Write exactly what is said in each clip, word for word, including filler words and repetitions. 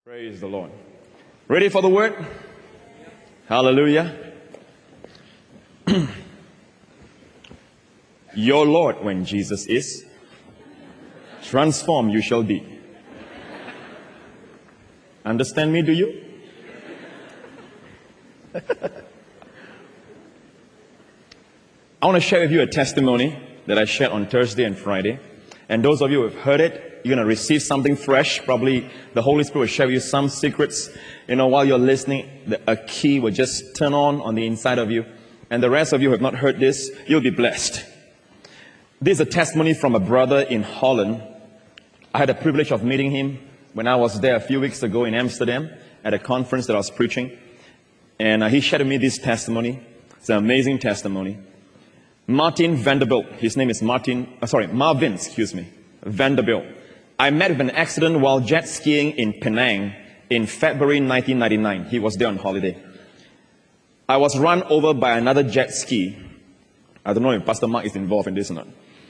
Praise the Lord. Ready for the word? Hallelujah. Your Lord, when Jesus is, transformed you shall be. Understand me, do you? I want to share with you a testimony that I shared on Thursday and Friday. And those of you who have heard it, you're going to receive something fresh. Probably the Holy Spirit will share with you some secrets. You know, while you're listening, the, a key will just turn on on the inside of you. And the rest of you who have not heard this, you'll be blessed. This is a testimony from a brother in Holland. I had the privilege of meeting him when I was there a few weeks ago in Amsterdam at a conference that I was preaching. And uh, he shared with me this testimony. It's an amazing testimony. Martin Vanderbilt. His name is Martin, uh, sorry, Marvin, excuse me, Vanderbilt. I met with an accident while jet skiing in Penang in February nineteen ninety-nine. He was there on holiday. I was run over by another jet ski. I don't know if Pastor Mark is involved in this or not.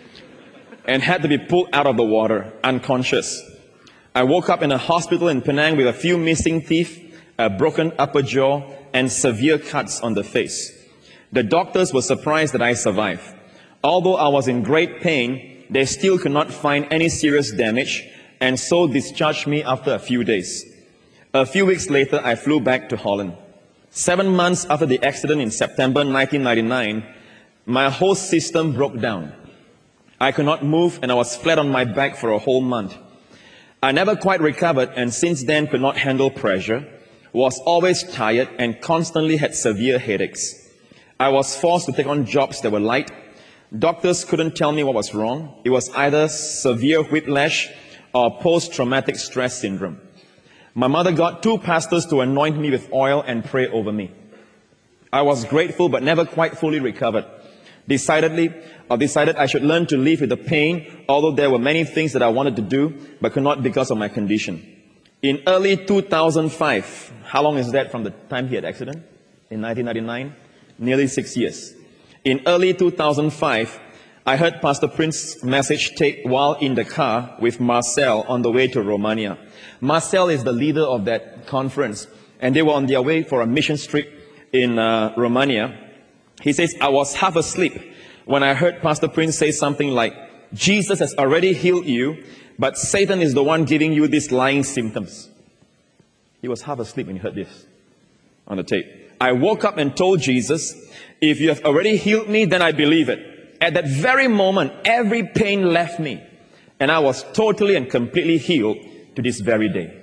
And had to be pulled out of the water, unconscious. I woke up in a hospital in Penang with a few missing teeth, a broken upper jaw, and severe cuts on the face. The doctors were surprised that I survived. Although I was in great pain, they still could not find any serious damage, and so discharged me after a few days. A few weeks later, I flew back to Holland. Seven months after the accident in September nineteen ninety-nine, my whole system broke down. I could not move, and I was flat on my back for a whole month. I never quite recovered, and since then could not handle pressure, was always tired, and constantly had severe headaches. I was forced to take on jobs that were light. Doctors couldn't tell me what was wrong. It was either severe whiplash or post-traumatic stress syndrome. My mother got two pastors to anoint me with oil and pray over me. I was grateful but never quite fully recovered. Decidedly, I decided I should learn to live with the pain, although there were many things that I wanted to do but could not because of my condition. In early two thousand five, how long is that from the time he had accident? In nineteen ninety-nine? Nearly six years. In early two thousand five, I heard Pastor Prince's message tape while in the car with Marcel on the way to Romania. Marcel is the leader of that conference, and they were on their way for a mission trip in uh, Romania. He says, I was half asleep when I heard Pastor Prince say something like, Jesus has already healed you, but Satan is the one giving you these lying symptoms. He was half asleep when he heard this on the tape. I woke up and told Jesus, if you have already healed me, then I believe it. At that very moment, every pain left me, and I was totally and completely healed to this very day.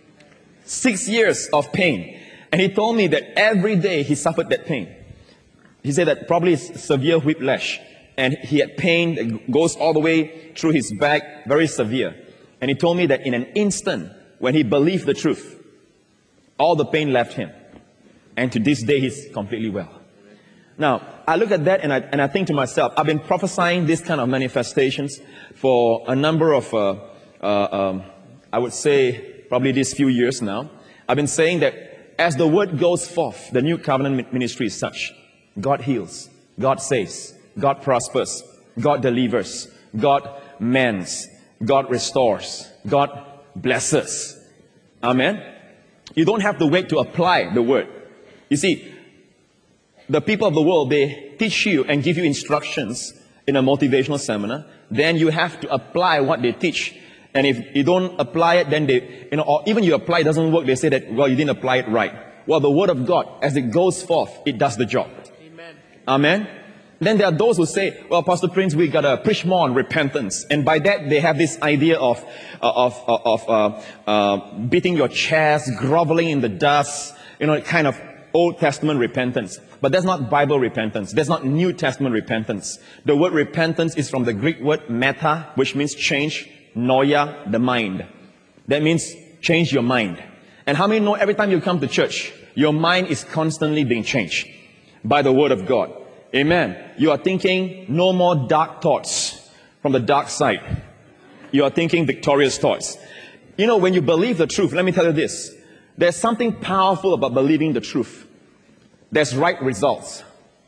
Six years of pain. And he told me that every day he suffered that pain. He said that probably it's severe whiplash, and he had pain that goes all the way through his back, very severe. And he told me that in an instant, when he believed the truth, all the pain left him. And to this day, he's completely well. Now, I look at that and I, and I think to myself, I've been prophesying this kind of manifestations for a number of, uh, uh, um, I would say, probably these few years now. I've been saying that as the word goes forth, the new covenant ministry is such. God heals, God saves, God prospers, God delivers, God mends, God restores, God blesses. Amen? You don't have to wait to apply the word. You see, the people of the world, they teach you and give you instructions in a motivational seminar. Then you have to apply what they teach. And if you don't apply it, then they, you know, or even you apply, it doesn't work, they say that, well, you didn't apply it right. Well, the word of God, as it goes forth, it does the job. Amen. Amen. Then there are those who say, well, Pastor Prince, we gotta preach more on repentance. And by that, they have this idea of, uh, of, uh, of, uh, uh, beating your chest, groveling in the dust, you know, kind of Old Testament repentance. But that's not Bible repentance. That's not New Testament repentance. The word repentance is from the Greek word meta, which means change, noia, the mind. That means change your mind. And how many know every time you come to church, your mind is constantly being changed by the word of God? Amen. You are thinking no more dark thoughts from the dark side. You are thinking victorious thoughts. You know, when you believe the truth, let me tell you this. There's something powerful about believing the truth. There's right results.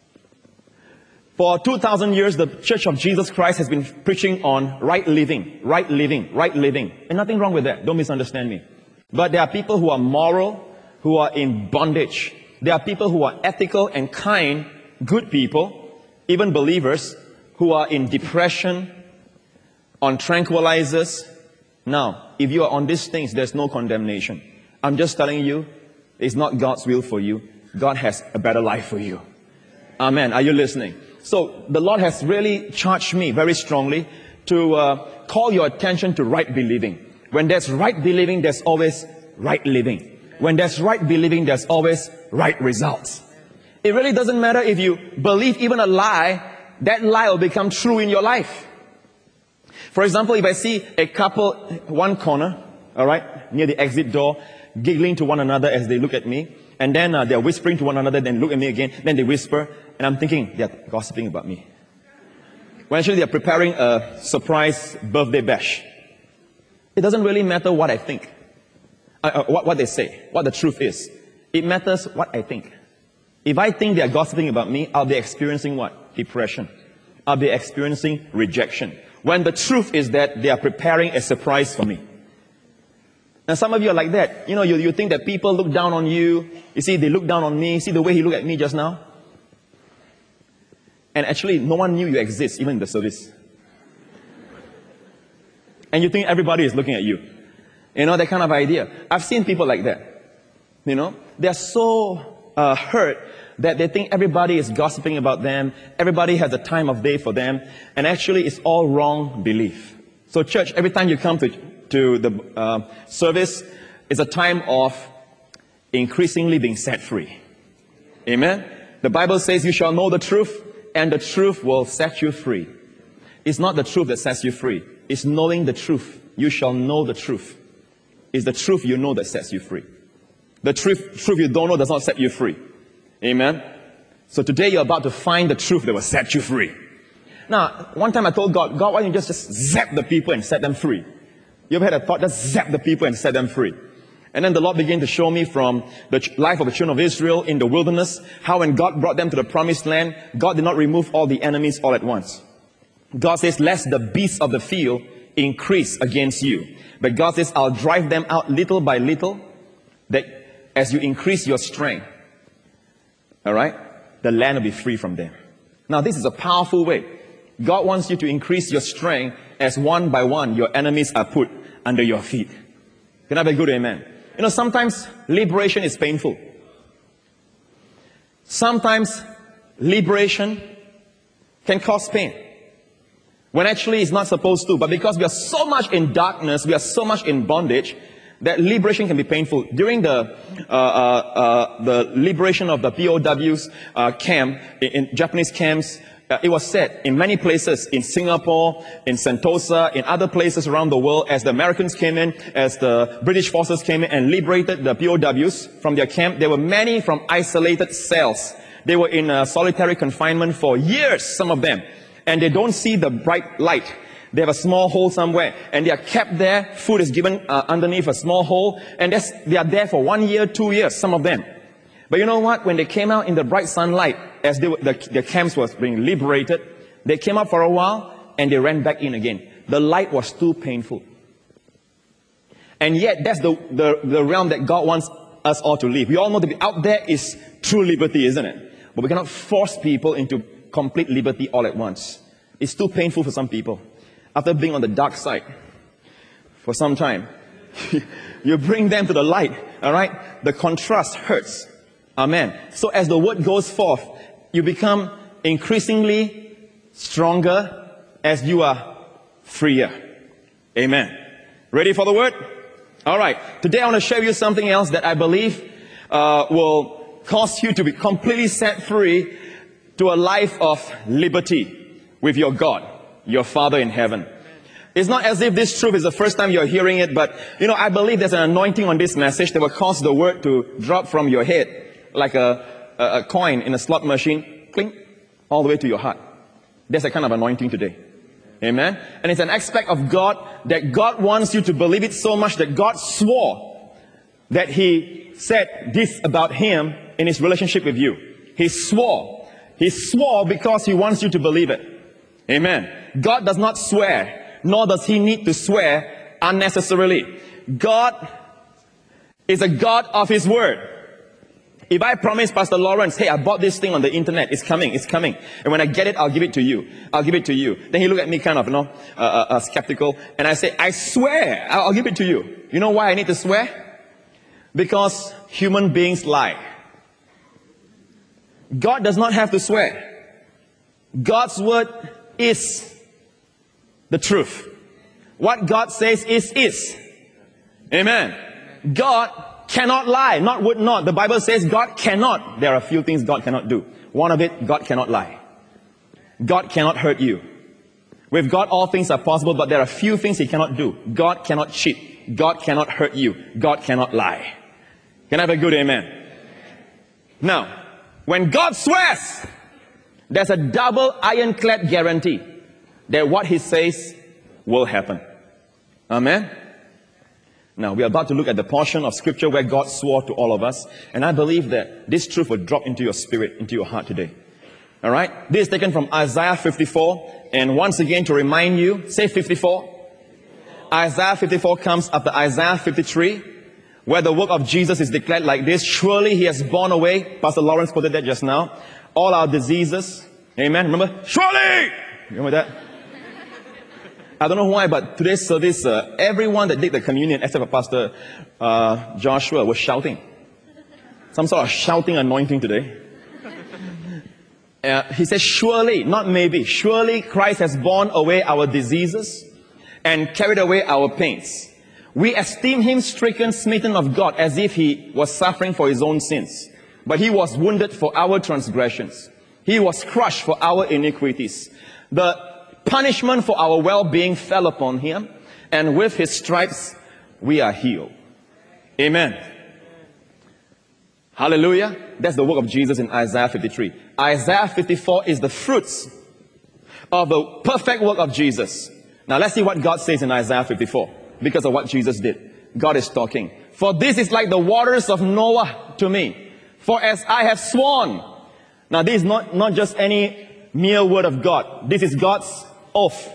For two thousand years, the Church of Jesus Christ has been preaching on right living, right living, right living. And nothing wrong with that. Don't misunderstand me. But there are people who are moral, who are in bondage. There are people who are ethical and kind, good people, even believers, who are in depression, on tranquilizers. Now, if you are on these things, there's no condemnation. I'm just telling you, it's not God's will for you. God has a better life for you. Amen. Are you listening? So the Lord has really charged me very strongly to uh, call your attention to right believing. When there's right believing, there's always right living. When there's right believing, there's always right results. It really doesn't matter if you believe even a lie, that lie will become true in your life. For example, if I see a couple, one corner, all right, near the exit door, giggling to one another as they look at me, and then uh, they're whispering to one another, then look at me again, then they whisper, and I'm thinking, they're gossiping about me. When actually they're preparing a surprise birthday bash. It doesn't really matter what I think, uh, uh, what, what they say, what the truth is. It matters what I think. If I think they're gossiping about me, I'll be experiencing what? Depression. I'll be experiencing rejection. When the truth is that they are preparing a surprise for me. Now some of you are like that. You know, you, you think that people look down on you. You see, they look down on me. See the way he looked at me just now? And actually, no one knew you exist, even in the service. And you think everybody is looking at you. You know, that kind of idea. I've seen people like that. You know, they're so uh, hurt that they think everybody is gossiping about them. Everybody has a time of day for them. And actually, it's all wrong belief. So church, every time you come to, to the uh, service, it's a time of increasingly being set free. Amen? The Bible says you shall know the truth, and the truth will set you free. It's not the truth that sets you free. It's knowing the truth. You shall know the truth. It's the truth you know that sets you free. The truth, truth you don't know does not set you free. Amen? So today you're about to find the truth that will set you free. Now, one time I told God, God, why don't you just, just zap the people and set them free? You ever had a thought, just zap the people and set them free? And then the Lord began to show me from the life of the children of Israel in the wilderness, how when God brought them to the promised land, God did not remove all the enemies all at once. God says, lest the beasts of the field increase against you. But God says, I'll drive them out little by little, that as you increase your strength, all right, the land will be free from them. Now, this is a powerful way. God wants you to increase your strength as one by one your enemies are put under your feet. Can I have a good amen? You know, sometimes liberation is painful. Sometimes liberation can cause pain. When actually it's not supposed to. But because we are so much in darkness, we are so much in bondage, that liberation can be painful. During the uh, uh, uh, the liberation of the P O Ws uh, camp, in, in Japanese camps, uh, it was said in many places, in Singapore, in Sentosa, in other places around the world, as the Americans came in, as the British forces came in and liberated the P O Ws from their camp, there were many from isolated cells. They were in uh, solitary confinement for years, some of them. And they don't see the bright light. They have a small hole somewhere, and they are kept there. Food is given uh, underneath a small hole, and that's, they are there for one year, two years, some of them. But you know what? When they came out in the bright sunlight, as they were, the, the camps was being liberated, they came out for a while, and they ran back in again. The light was too painful. And yet, that's the, the, the realm that God wants us all to live. We all know that out there is true liberty, isn't it? But we cannot force people into complete liberty all at once. It's too painful for some people. After being on the dark side for some time, you bring them to the light, all right? The contrast hurts. Amen. So as the word goes forth, you become increasingly stronger as you are freer. Amen. Ready for the word? All right. Today I want to share with you something else that I believe uh, will cause you to be completely set free to a life of liberty with your God, your Father in heaven. It's not as if this truth is the first time you're hearing it, but, you know, I believe there's an anointing on this message that will cause the word to drop from your head like a, a, a coin in a slot machine, clink, all the way to your heart. There's a kind of anointing today. Amen? And it's an aspect of God that God wants you to believe it so much that God swore that He said this about Him in His relationship with you. He swore. He swore because He wants you to believe it. Amen. God does not swear, nor does He need to swear unnecessarily. God is a God of His word. If I promise Pastor Lawrence, hey, I bought this thing on the internet, it's coming, it's coming, and when I get it, I'll give it to you. I'll give it to you. Then he looked at me kind of, you know, uh, uh, uh, skeptical, and I say, I swear, I'll, I'll give it to you. You know why I need to swear? Because human beings lie. God does not have to swear. God's word is the truth. What God says is, is. Amen. God cannot lie, not would not. The Bible says God cannot. There are a few things God cannot do. One of it, God cannot lie. God cannot hurt you. With God, all things are possible, but there are few things He cannot do. God cannot cheat. God cannot hurt you. God cannot lie. Can I have a good amen? Now, when God swears, there's a double ironclad guarantee that what He says will happen. Amen? Now, we are about to look at the portion of Scripture where God swore to all of us. And I believe that this truth will drop into your spirit, into your heart today. All right? This is taken from Isaiah fifty-four. And once again, to remind you, say fifty-four. Isaiah fifty-four comes after Isaiah fifty-three, where the work of Jesus is declared like this. Surely He has borne away, Pastor Lawrence quoted that just now, all our diseases. Amen? Remember? Surely! Remember that? I don't know why, but today's service, uh, everyone that did the communion, except for Pastor uh, Joshua, was shouting. Some sort of shouting anointing today. Uh, he says, surely, not maybe, surely Christ has borne away our diseases and carried away our pains. We esteem Him stricken, smitten of God, as if He was suffering for His own sins. But He was wounded for our transgressions. He was crushed for our iniquities. The punishment for our well-being fell upon Him, and with His stripes we are healed. Amen. Hallelujah. That's the work of Jesus in Isaiah fifty-three. Isaiah fifty-four is the fruits of the perfect work of Jesus. Now let's see what God says in Isaiah fifty-four because of what Jesus did. God is talking. For this is like the waters of Noah to me. For as I have sworn. Now this is not, not just any mere word of God. This is God's oath.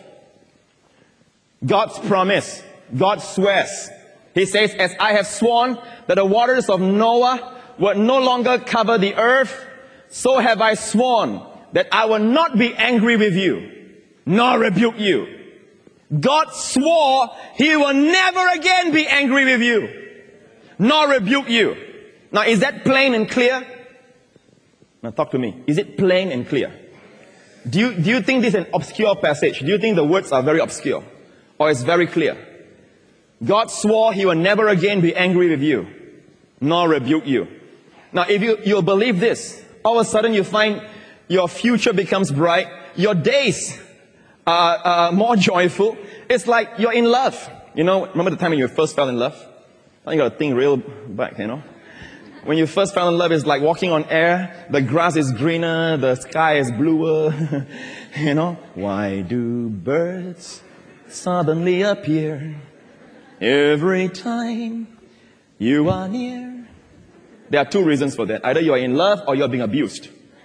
God's promise. God swears. He says, as I have sworn that the waters of Noah would no longer cover the earth, so have I sworn that I will not be angry with you, nor rebuke you. God swore He will never again be angry with you, nor rebuke you. Now, is that plain and clear? Now, talk to me. Is it plain and clear? Do you, do you think this is an obscure passage? Do you think the words are very obscure? Or it's very clear? God swore He will never again be angry with you, nor rebuke you. Now, if you, you believe this, all of a sudden you find your future becomes bright, your days are, are more joyful. It's like you're in love. You know, remember the time when you first fell in love? I got to think real back, you know. When you first fell in love, it's like walking on air. The grass is greener, the sky is bluer. You know, why do birds suddenly appear every time you are near? There are two reasons for that. Either you're in love or you're being abused.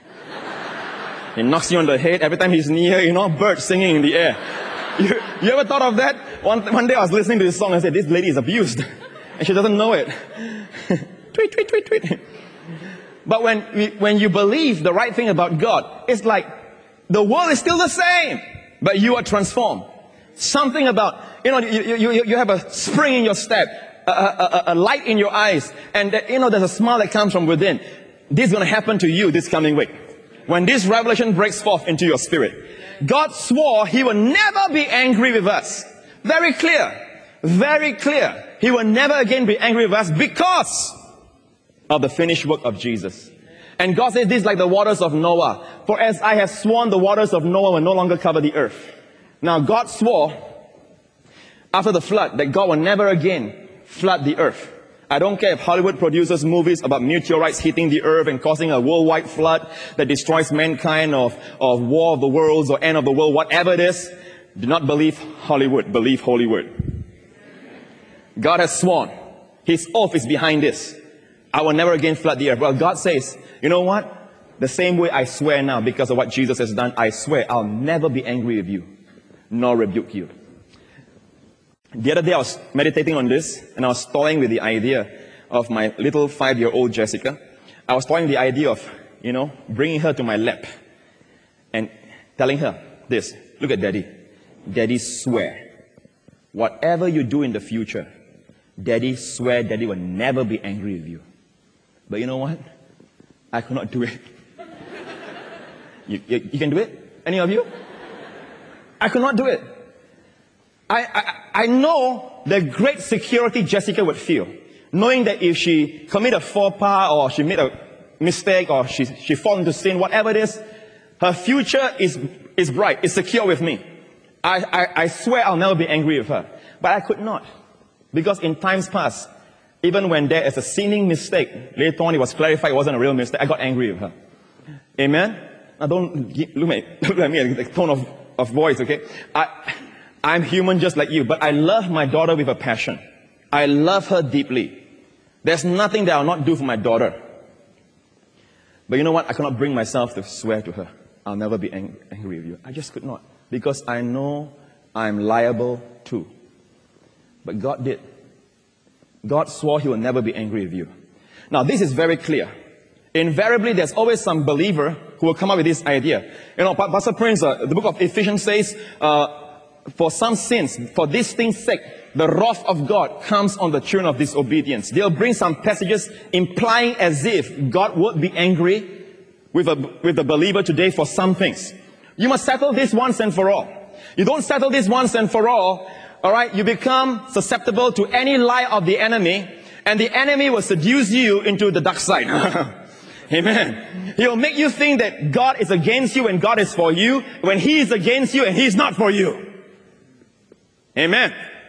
He knocks you on the head every time he's near, you know, birds singing in the air. You, you ever thought of that? One, one day I was listening to this song and I said, this lady is abused. And she doesn't know it. Tweet, tweet, tweet, tweet. But when, we, when you believe the right thing about God, it's like the world is still the same, but you are transformed. Something about, you know, you, you, you have a spring in your step, a, a, a light in your eyes, and that, you know, there's a smile that comes from within. This is going to happen to you this coming week. When this revelation breaks forth into your spirit, God swore He will never be angry with us. Very clear. Very clear. He will never again be angry with us because of the finished work of Jesus. And God says this is like the waters of Noah. For as I have sworn, the waters of Noah will no longer cover the earth. Now God swore after the flood that God will never again flood the earth. I don't care if Hollywood produces movies about meteorites hitting the earth and causing a worldwide flood that destroys mankind, of, of war of the worlds or end of the world, whatever it is. Do not believe Hollywood, believe Holy Word. God has sworn. His oath is behind this. I will never again flood the earth. Well, God says, you know what? The same way I swear now because of what Jesus has done, I swear I'll never be angry with you, nor rebuke you. The other day I was meditating on this and I was toying with the idea of my little five-year-old Jessica, I was toying the idea of, you know, bringing her to my lap and telling her this. Look at Daddy. Daddy swear, whatever you do in the future, Daddy swear Daddy will never be angry with you. But you know what? I could not do it. you, you, you can do it? Any of you? I could not do it. I, I, I know the great security Jessica would feel, knowing that if she commit a faux pas or she made a mistake or she, she fall into sin, whatever it is, her future is, is bright, is secure with me. I, I, I swear I'll never be angry with her. But I could not. Because in times past, even when there is a seeming mistake, later on it was clarified it wasn't a real mistake, I got angry with her. Amen? Now don't look at, look at me at the tone of, of voice, okay? I, I'm human just like you, but I love my daughter with a passion. I love her deeply. There's nothing that I'll not do for my daughter. But you know what? I cannot bring myself to swear to her, I'll never be ang angry with you. I just could not. Because I know I'm liable too. But God did. God swore He will never be angry with you. Now this is very clear. Invariably, there's always some believer who will come up with this idea. You know, Pastor Prince, uh, the book of Ephesians says, uh, for some sins, for this thing's sake, the wrath of God comes on the children of disobedience. They'll bring some passages implying as if God would be angry with, a, with the believer today for some things. You must settle this once and for all. You don't settle this once and for all, all right, you become susceptible to any lie of the enemy, and the enemy will seduce you into the dark side. Amen. He'll make you think that God is against you and God is for you, when He is against you and He's not for you. Amen.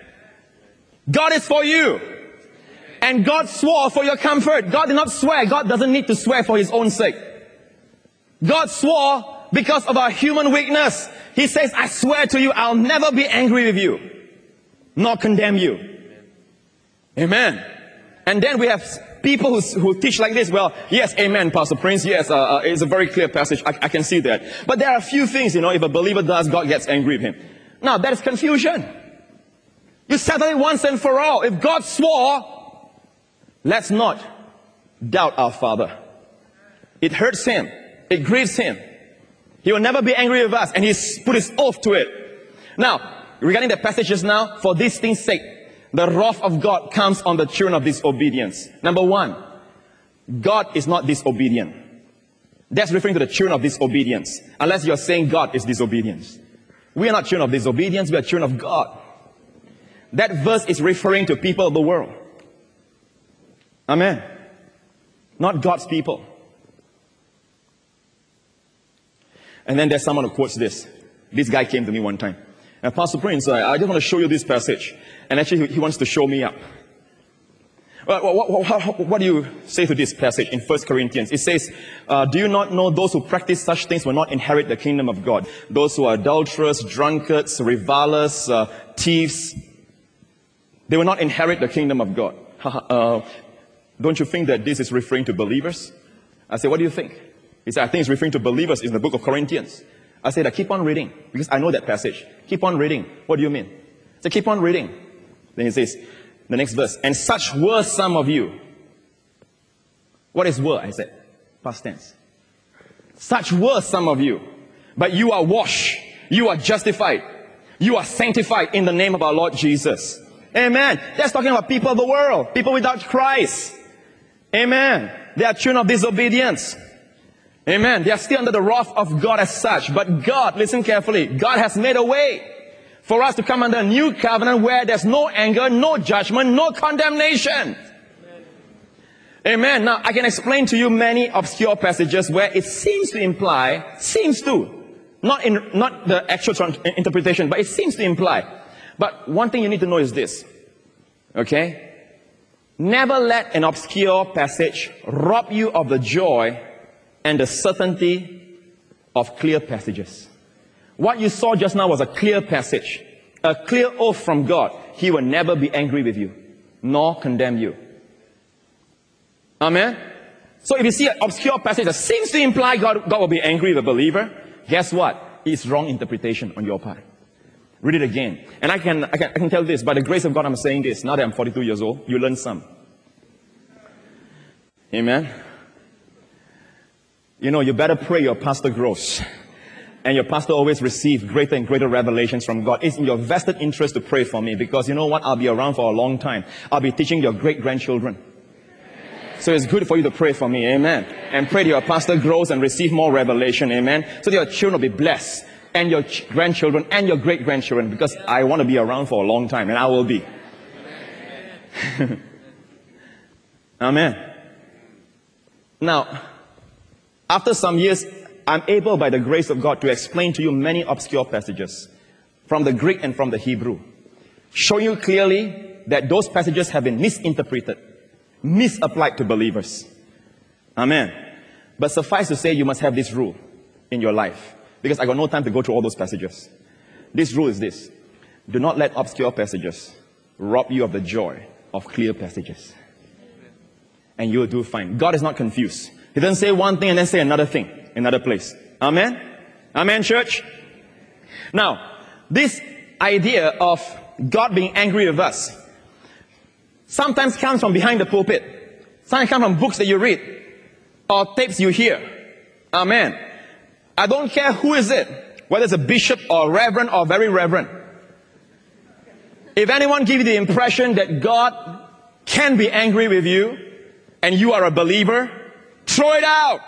God is for you. And God swore for your comfort. God did not swear. God doesn't need to swear for His own sake. God swore because of our human weakness. He says, I swear to you, I'll never be angry with you, nor condemn you. Amen. And then we have people who, who teach like this. Well, yes, amen, Pastor Prince. Yes, uh, uh, it's a very clear passage. I, I can see that. But there are a few things, you know, if a believer does, God gets angry with him. Now, that is confusion. You settle it once and for all. If God swore, let's not doubt our Father. It hurts Him. It grieves Him. He will never be angry with us, and He's put His oath to it. Now, regarding the passages now, for these things' sake, the wrath of God comes on the children of disobedience. Number one, God is not disobedient. That's referring to the children of disobedience. Unless you're saying God is disobedience. We are not children of disobedience, we are children of God. That verse is referring to people of the world. Amen. Not God's people. And then there's someone who quotes this. This guy came to me one time. And Pastor Prince, I, I just want to show you this passage. And actually, he, he wants to show me up. Well, what, what, what do you say to this passage in First Corinthians? It says, uh, do you not know those who practice such things will not inherit the kingdom of God? Those who are adulterers, drunkards, revilers, uh, thieves, they will not inherit the kingdom of God. uh, don't you think that this is referring to believers? I say, what do you think? He said, I think it's referring to believers in the book of Corinthians. I said, I keep on reading, because I know that passage. Keep on reading. What do you mean? I said, keep on reading. Then he says, the next verse, and such were some of you. What is were? I said, past tense. Such were some of you, but you are washed, you are justified, you are sanctified in the name of our Lord Jesus. Amen. That's talking about people of the world, people without Christ. Amen. They are children of disobedience. Amen. They are still under the wrath of God as such. But God, listen carefully, God has made a way for us to come under a new covenant where there's no anger, no judgment, no condemnation. Amen. Now, I can explain to you many obscure passages where it seems to imply, seems to, not in, not the actual interpretation, but it seems to imply. But one thing you need to know is this. Okay? Never let an obscure passage rob you of the joy and the certainty of clear passages. What you saw just now was a clear passage, a clear oath from God. He will never be angry with you, nor condemn you. Amen? So if you see an obscure passage that seems to imply God, God will be angry with a believer, guess what? It's wrong interpretation on your part. Read it again. And I can, I can, I can tell this, by the grace of God I'm saying this, now that I'm forty-two years old, you learn some. Amen. You know, you better pray your pastor grows. And your pastor always receives greater and greater revelations from God. It's in your vested interest to pray for me, because you know what? I'll be around for a long time. I'll be teaching your great-grandchildren. So it's good for you to pray for me. Amen. And pray that your pastor grows and receive more revelation. Amen. So that your children will be blessed. And your ch- grandchildren and your great-grandchildren. Because I want to be around for a long time. And I will be. Amen. Now, after some years, I'm able by the grace of God to explain to you many obscure passages from the Greek and from the Hebrew, showing you clearly that those passages have been misinterpreted, misapplied to believers. Amen. But suffice to say, you must have this rule in your life, because I got no time to go through all those passages. This rule is this: do not let obscure passages rob you of the joy of clear passages. And you will do fine. God is not confused. He doesn't say one thing and then say another thing in another place. Amen? Amen, church? Now, this idea of God being angry with us sometimes comes from behind the pulpit. Sometimes comes from books that you read or tapes you hear. Amen. I don't care who is it, whether it's a bishop or a reverend or very reverend. If anyone gives you the impression that God can be angry with you and you are a believer, throw it out.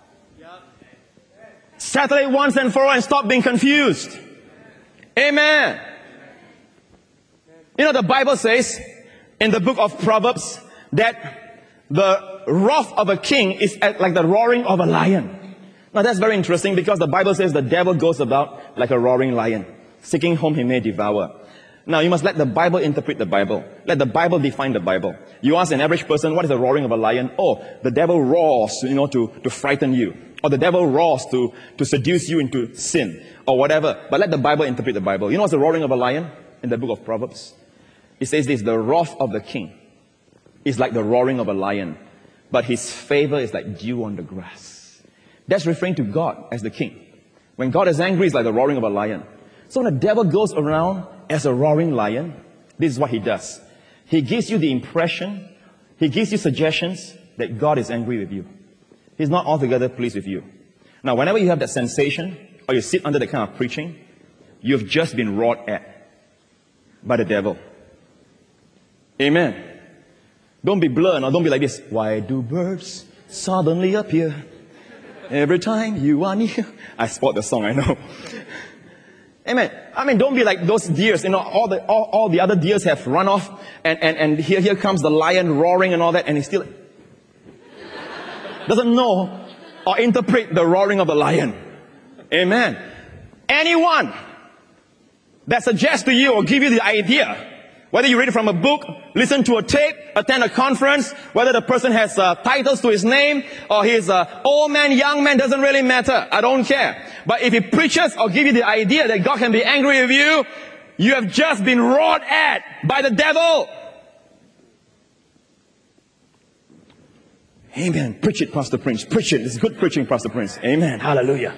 Settle it once and for all and stop being confused. Amen. You know, the Bible says in the book of Proverbs that the wrath of a king is like the roaring of a lion. Now that's very interesting, because the Bible says the devil goes about like a roaring lion, seeking whom he may devour. Now you must let the Bible interpret the Bible. Let the Bible define the Bible. You ask an average person, what is the roaring of a lion? Oh, the devil roars, you know, to, to frighten you. Or the devil roars to, to seduce you into sin. Or whatever. But let the Bible interpret the Bible. You know what's the roaring of a lion in the book of Proverbs? It says this: the wrath of the king is like the roaring of a lion, but his favor is like dew on the grass. That's referring to God as the king. When God is angry, it's like the roaring of a lion. So when the devil goes around as a roaring lion, this is what he does. He gives you the impression, he gives you suggestions that God is angry with you. He's not altogether pleased with you. Now, whenever you have that sensation, or you sit under that kind of preaching, you've just been roared at by the devil. Amen. Don't be blurred, or don't be like this. Why do birds suddenly appear every time you are near? I spoiled the song, I know. Amen. I mean, don't be like those deers. You know, all the all, all the other deers have run off, and, and, and here here comes the lion roaring and all that, and he still doesn't know or interpret the roaring of the lion. Amen. Anyone that suggests to you or give you the idea, whether you read it from a book, listen to a tape, attend a conference, whether the person has uh, titles to his name or he's uh, old man, young man, doesn't really matter. I don't care. But if he preaches or give you the idea that God can be angry with you, you have just been roared at by the devil. Amen. Preach it, Pastor Prince. Preach it. It's good preaching, Pastor Prince. Amen. Hallelujah.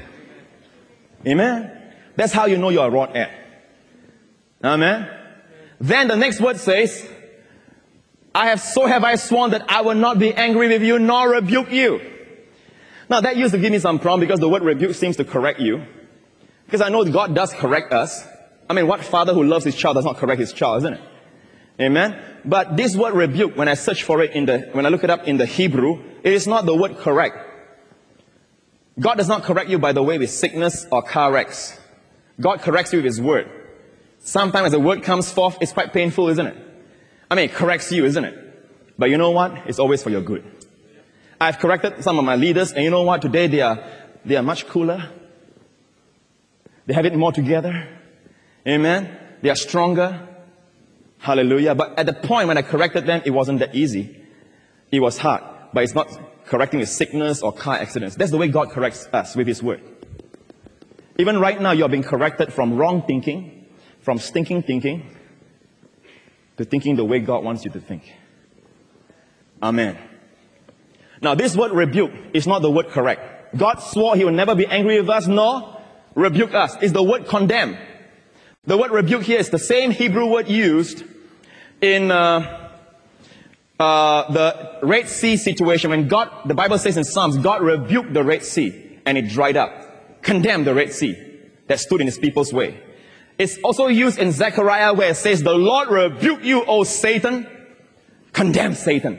Amen. That's how you know you are roared at. Amen. Then the next word says, I have so have I sworn that I will not be angry with you nor rebuke you. Now that used to give me some problem, because the word rebuke seems to correct you. Because I know God does correct us. I mean, what father who loves his child does not correct his child, isn't it? Amen. But this word rebuke, when I search for it in the, when I look it up in the Hebrew, it is not the word correct. God does not correct you, by the way, with sickness or car wrecks. God corrects you with his word. Sometimes as the word comes forth, it's quite painful, isn't it? I mean, it corrects you, isn't it? But you know what? It's always for your good. I've corrected some of my leaders, and you know what? Today they are, they are much cooler. They have it more together. Amen. They are stronger. Hallelujah. But at the point when I corrected them, it wasn't that easy. It was hard. But it's not correcting with sickness or car accidents. That's the way God corrects us, with his word. Even right now, you're being corrected from wrong thinking, from stinking thinking, to thinking the way God wants you to think. Amen. Now, this word rebuke is not the word correct. God swore he will never be angry with us, nor rebuke us. It's the word condemn. The word rebuke here is the same Hebrew word used in uh, uh, the Red Sea situation, when God, the Bible says in Psalms, God rebuked the Red Sea and it dried up, condemned the Red Sea that stood in his people's way. It's also used in Zechariah where it says, the Lord rebuke you, O Satan, condemn Satan,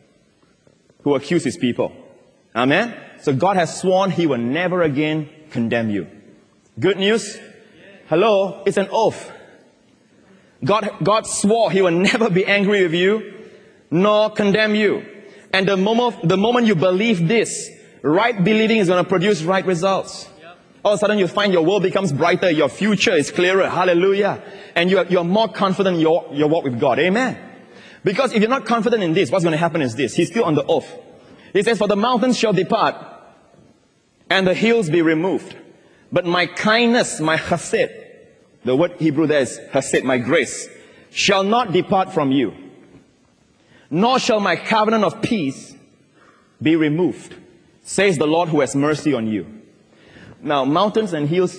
who accused his people. Amen? So God has sworn he will never again condemn you. Good news? Hello? It's an oath. God, God swore he will never be angry with you, nor condemn you. And the moment, the moment you believe this, right believing is going to produce right results. All of a sudden you find your world becomes brighter, your future is clearer, hallelujah. And you're, you're more confident in your, your walk with God, amen. Because if you're not confident in this, what's going to happen is this. He's still on the oath. He says, for the mountains shall depart, and the hills be removed. But my kindness, my chesed, the word Hebrew there is chesed, my grace, shall not depart from you. Nor shall my covenant of peace be removed, says the Lord who has mercy on you. Now, mountains and hills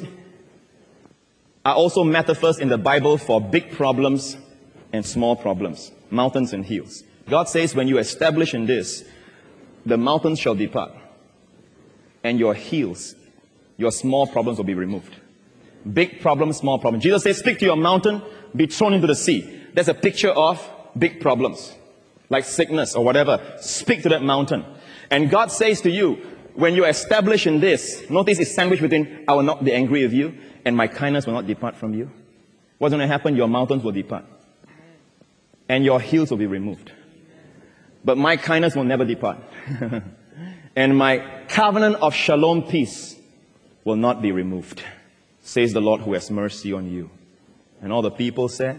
are also metaphors in the Bible for big problems and small problems. Mountains and hills. God says when you establish in this, the mountains shall depart and your hills, your small problems will be removed. Big problems, small problems. Jesus says, speak to your mountain, be thrown into the sea. That's a picture of big problems, like sickness or whatever. Speak to that mountain. And God says to you, when you establish in this, notice it's sandwiched within, I will not be angry with you, and my kindness will not depart from you. What's going to happen? Your mountains will depart. And your hills will be removed. But my kindness will never depart. And my covenant of shalom peace will not be removed, says the Lord who has mercy on you. And all the people said,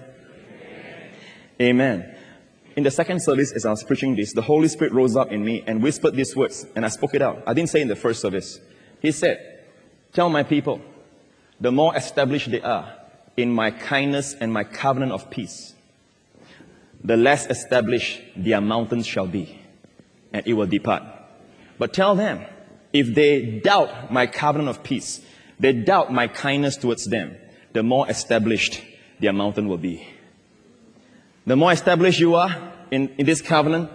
Amen. Amen. In the second service, as I was preaching this, the Holy Spirit rose up in me and whispered these words, and I spoke it out. I didn't say in the first service. He said, tell my people, the more established they are in my kindness and my covenant of peace, the less established their mountains shall be, and it will depart. But tell them, if they doubt my covenant of peace, they doubt my kindness towards them, the more established their mountain will be. The more established you are in, in this covenant,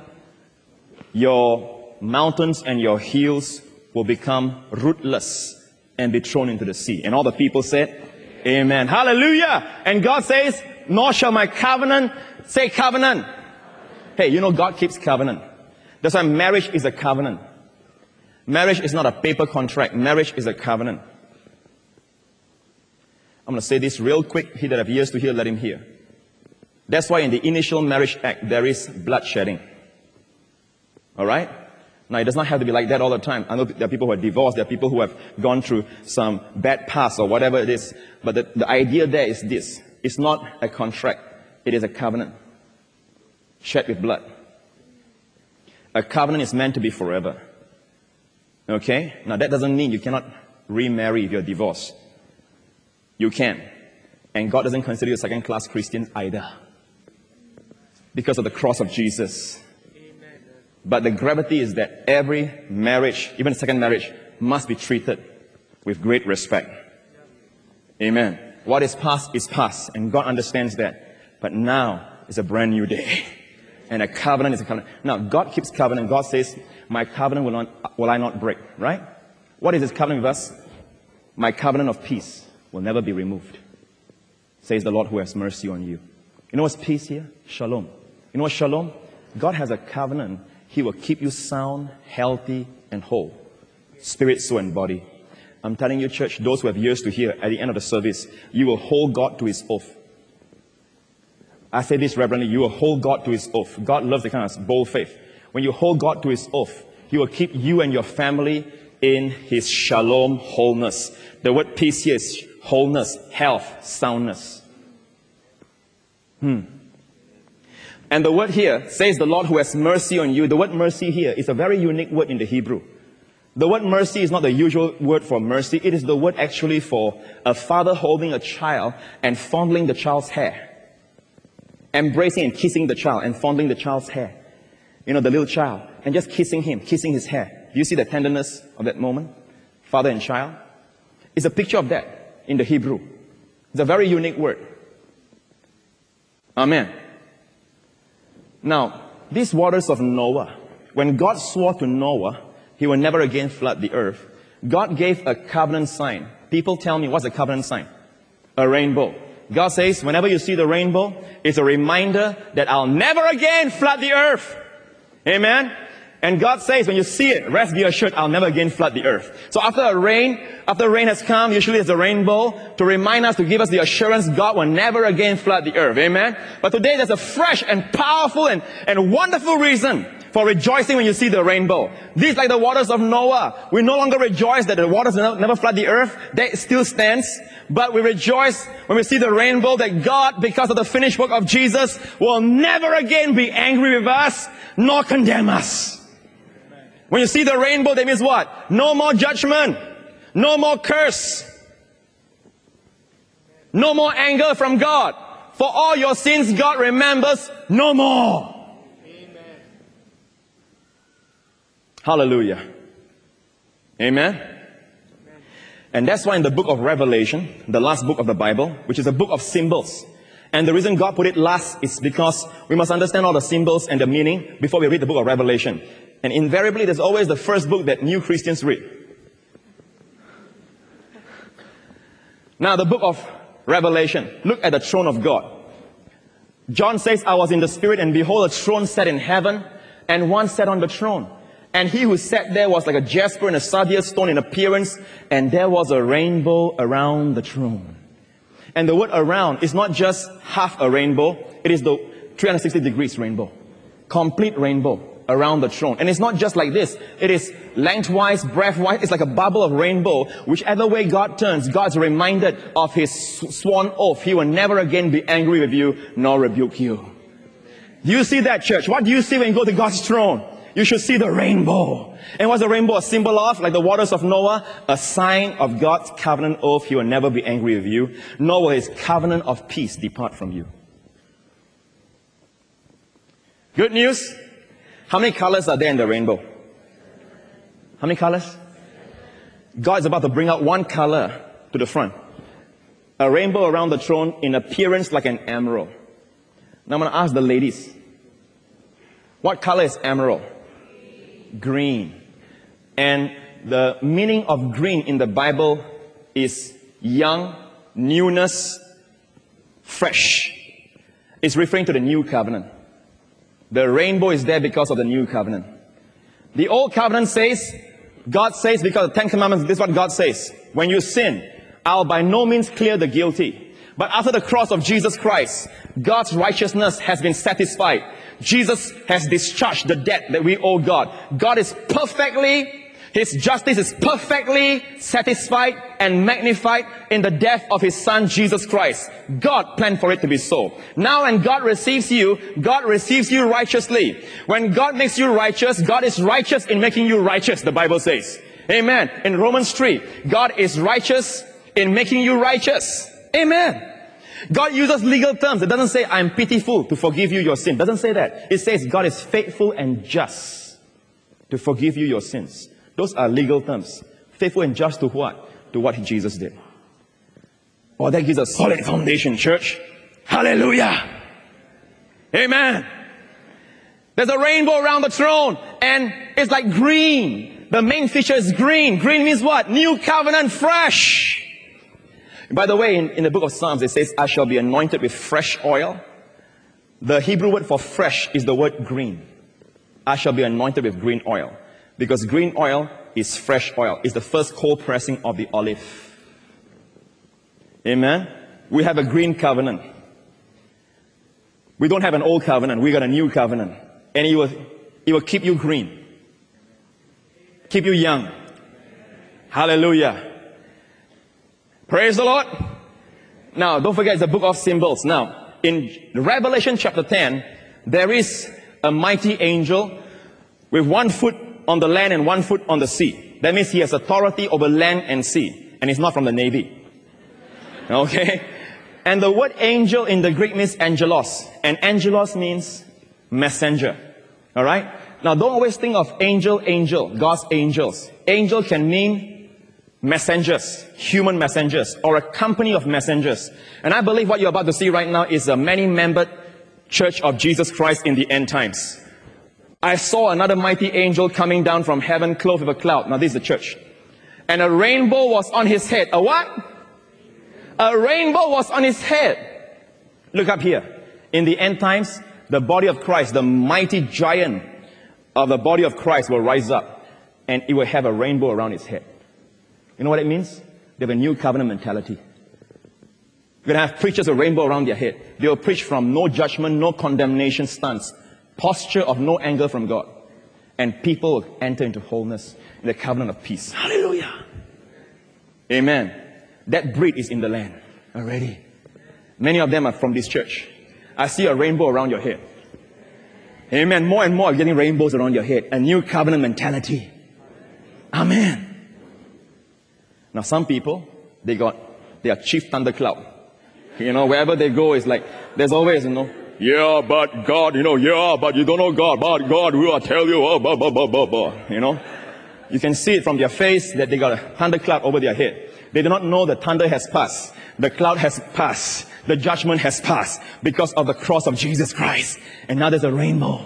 your mountains and your hills will become rootless and be thrown into the sea. And all the people said, Amen. Hallelujah. And God says, nor shall my covenant, say covenant. Hey, you know God keeps covenant. That's why marriage is a covenant. Marriage is not a paper contract. Marriage is a covenant. I'm going to say this real quick. He that have ears to hear, let him hear. That's why in the initial marriage act, there is bloodshedding. All right? Now, it does not have to be like that all the time. I know there are people who are divorced. There are people who have gone through some bad past or whatever it is. But the, the idea there is this. It's not a contract. It is a covenant. Shed with blood. A covenant is meant to be forever. Okay? Now, that doesn't mean you cannot remarry if you're divorced. You can. And God doesn't consider you a second-class Christian either, because of the cross of Jesus. Amen. But the gravity is that every marriage, even a second marriage, must be treated with great respect. Amen. What is past is past, and God understands that. But now is a brand new day. And a covenant is a covenant. Now, God keeps covenant. God says, my covenant will, not, will I not break, right? What is His covenant with us? My covenant of peace will never be removed, says the Lord who has mercy on you. You know what's peace here? Shalom. You know what shalom? God has a covenant. He will keep you sound, healthy, and whole. Spirit, soul, and body. I'm telling you, church, those who have ears to hear, at the end of the service, you will hold God to His oath. I say this reverently, you will hold God to His oath. God loves the kind of bold faith. When you hold God to His oath, He will keep you and your family in His shalom, wholeness. The word peace here is wholeness, health, soundness. Hmm. And the word here says the Lord who has mercy on you. The word mercy here is a very unique word in the Hebrew. The word mercy is not the usual word for mercy. It is the word actually for a father holding a child and fondling the child's hair. Embracing and kissing the child and fondling the child's hair. You know, the little child. And just kissing him, kissing his hair. Do you see the tenderness of that moment? Father and child. It's a picture of that in the Hebrew. It's a very unique word. Amen. Now, these waters of Noah, when God swore to Noah, he will never again flood the earth, God gave a covenant sign. People tell me, what's a covenant sign? A rainbow. God says, whenever you see the rainbow, it's a reminder that I'll never again flood the earth. Amen? And God says, when you see it, rest be assured, I'll never again flood the earth. So after a rain, after rain has come, usually there's a rainbow to remind us, to give us the assurance God will never again flood the earth. Amen? But today there's a fresh and powerful and, and wonderful reason for rejoicing when you see the rainbow. This is like the waters of Noah. We no longer rejoice that the waters will never flood the earth. That still stands. But we rejoice when we see the rainbow that God, because of the finished work of Jesus, will never again be angry with us, nor condemn us. When you see the rainbow, that means what? No more judgment. No more curse. No more anger from God. For all your sins, God remembers no more. Amen. Hallelujah. Amen. Amen. And that's why in the book of Revelation, the last book of the Bible, which is a book of symbols, and the reason God put it last is because we must understand all the symbols and the meaning before we read the book of Revelation. And invariably, there's always the first book that new Christians read. Now, the book of Revelation, look at the throne of God. John says, I was in the Spirit, and behold, a throne set in heaven, and one sat on the throne. And he who sat there was like a jasper and a sardius stone in appearance, and there was a rainbow around the throne. And the word around is not just half a rainbow, it is the three hundred sixty degrees rainbow. Complete rainbow around the throne. And it's not just like this. It is lengthwise, breadthwise. It's like a bubble of rainbow. Whichever way God turns, God's reminded of His sworn oath. He will never again be angry with you, nor rebuke you. Do you see that, church? What do you see when you go to God's throne? You should see the rainbow. And what's the rainbow a symbol of? Like the waters of Noah, a sign of God's covenant oath. He will never be angry with you, nor will His covenant of peace depart from you. Good news. How many colors are there in the rainbow? How many colors? God is about to bring out one color to the front. A rainbow around the throne in appearance like an emerald. Now I'm going to ask the ladies. What color is emerald? Green. And the meaning of green in the Bible is young, newness, fresh. It's referring to the new covenant. The rainbow is there because of the new covenant. The old covenant says, God says, because of the Ten Commandments, this is what God says. When you sin, I'll by no means clear the guilty. But after the cross of Jesus Christ, God's righteousness has been satisfied. Jesus has discharged the debt that we owe God. God is perfectly, His justice is perfectly satisfied and magnified in the death of His Son, Jesus Christ. God planned for it to be so. Now when God receives you, God receives you righteously. When God makes you righteous, God is righteous in making you righteous, the Bible says. Amen. In Romans three, God is righteous in making you righteous. Amen. God uses legal terms. It doesn't say, I'm pitiful to forgive you your sin. It doesn't say that. It says God is faithful and just to forgive you your sins. Those are legal terms. Faithful and just to what? To what Jesus did. Oh, that gives a solid foundation, church. Hallelujah. Amen. There's a rainbow around the throne, and it's like green. The main feature is green. Green means what? New covenant, fresh. By the way, in, in the book of Psalms, it says, I shall be anointed with fresh oil. The Hebrew word for fresh is the word green. I shall be anointed with green oil. Because green oil is fresh oil. It's the first cold pressing of the olive. Amen? We have a green covenant. We don't have an old covenant. We got a new covenant. And it will, it will keep you green. Keep you young. Hallelujah. Praise the Lord. Now, don't forget, it's a book of symbols. Now, in Revelation chapter ten, there is a mighty angel with one foot on the land and one foot on the sea. That means he has authority over land and sea. And he's not from the Navy. Okay? And the word angel in the Greek means angelos. And angelos means messenger. Alright? Now, don't always think of angel, angel, God's angels. Angel can mean messengers, human messengers, or a company of messengers. And I believe what you're about to see right now is a many-membered church of Jesus Christ in the end times. I saw another mighty angel coming down from heaven, clothed with a cloud. Now this is the church. And a rainbow was on his head. A what? A rainbow was on his head. Look up here. In the end times, the body of Christ, the mighty giant of the body of Christ will rise up, and it will have a rainbow around its head. You know what it means? They have a new covenant mentality. You're going to have preachers with a rainbow around their head. They will preach from no judgment, no condemnation stance, posture of no anger from God. And people will enter into wholeness in the covenant of peace. Hallelujah. Amen. That breed is in the land already. Many of them are from this church. I see a rainbow around your head. Amen. More and more are getting rainbows around your head. A new covenant mentality. Amen. Now some people, they got, they are chief thundercloud. You know, wherever they go, it's like, there's always, you know, yeah, but God, you know, yeah, but you don't know God, but God will tell you, oh, blah, blah, blah, blah, blah. You know, you can see it from their face that they got a thundercloud over their head. They do not know the thunder has passed. The cloud has passed. The judgment has passed because of the cross of Jesus Christ. And now there's a rainbow.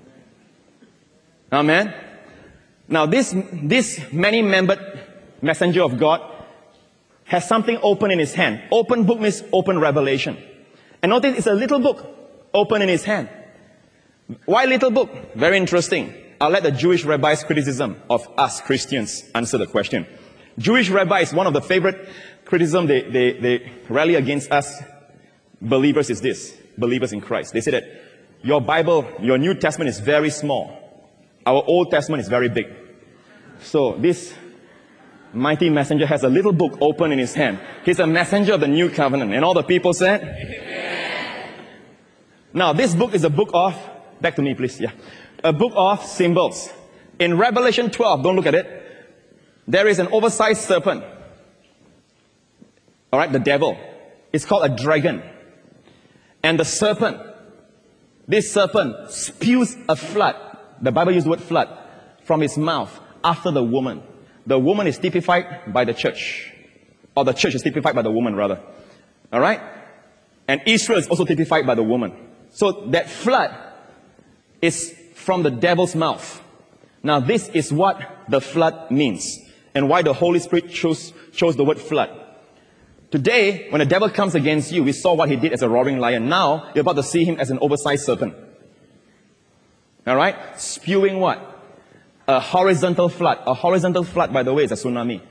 Amen. Now this, this many-membered messenger of God has something open in his hand. Open book means open revelation. And notice it's a little book open in his hand. Why little book? Very interesting. I'll let the Jewish rabbis' criticism of us Christians answer the question. Jewish rabbis, one of the favorite criticism they, they, they rally against us believers is this, believers in Christ. They say that your Bible, your New Testament is very small. Our Old Testament is very big. So this mighty messenger has a little book open in his hand. He's a messenger of the new covenant. And all the people said, amen. Now this book is a book of, back to me please, yeah. A book of symbols. In Revelation twelve, don't look at it. There is an oversized serpent. Alright, the devil. It's called a dragon. And the serpent, this serpent spews a flood. The Bible uses the word flood from his mouth after the woman. The woman is typified by the church. Or the church is typified by the woman rather. Alright? And Israel is also typified by the woman. So that flood is from the devil's mouth. Now this is what the flood means. And why the Holy Spirit chose, chose the word flood. Today, when the devil comes against you, we saw what he did as a roaring lion. Now, you're about to see him as an oversized serpent. Alright? Spewing what? A horizontal flood. A horizontal flood, by the way, is a tsunami.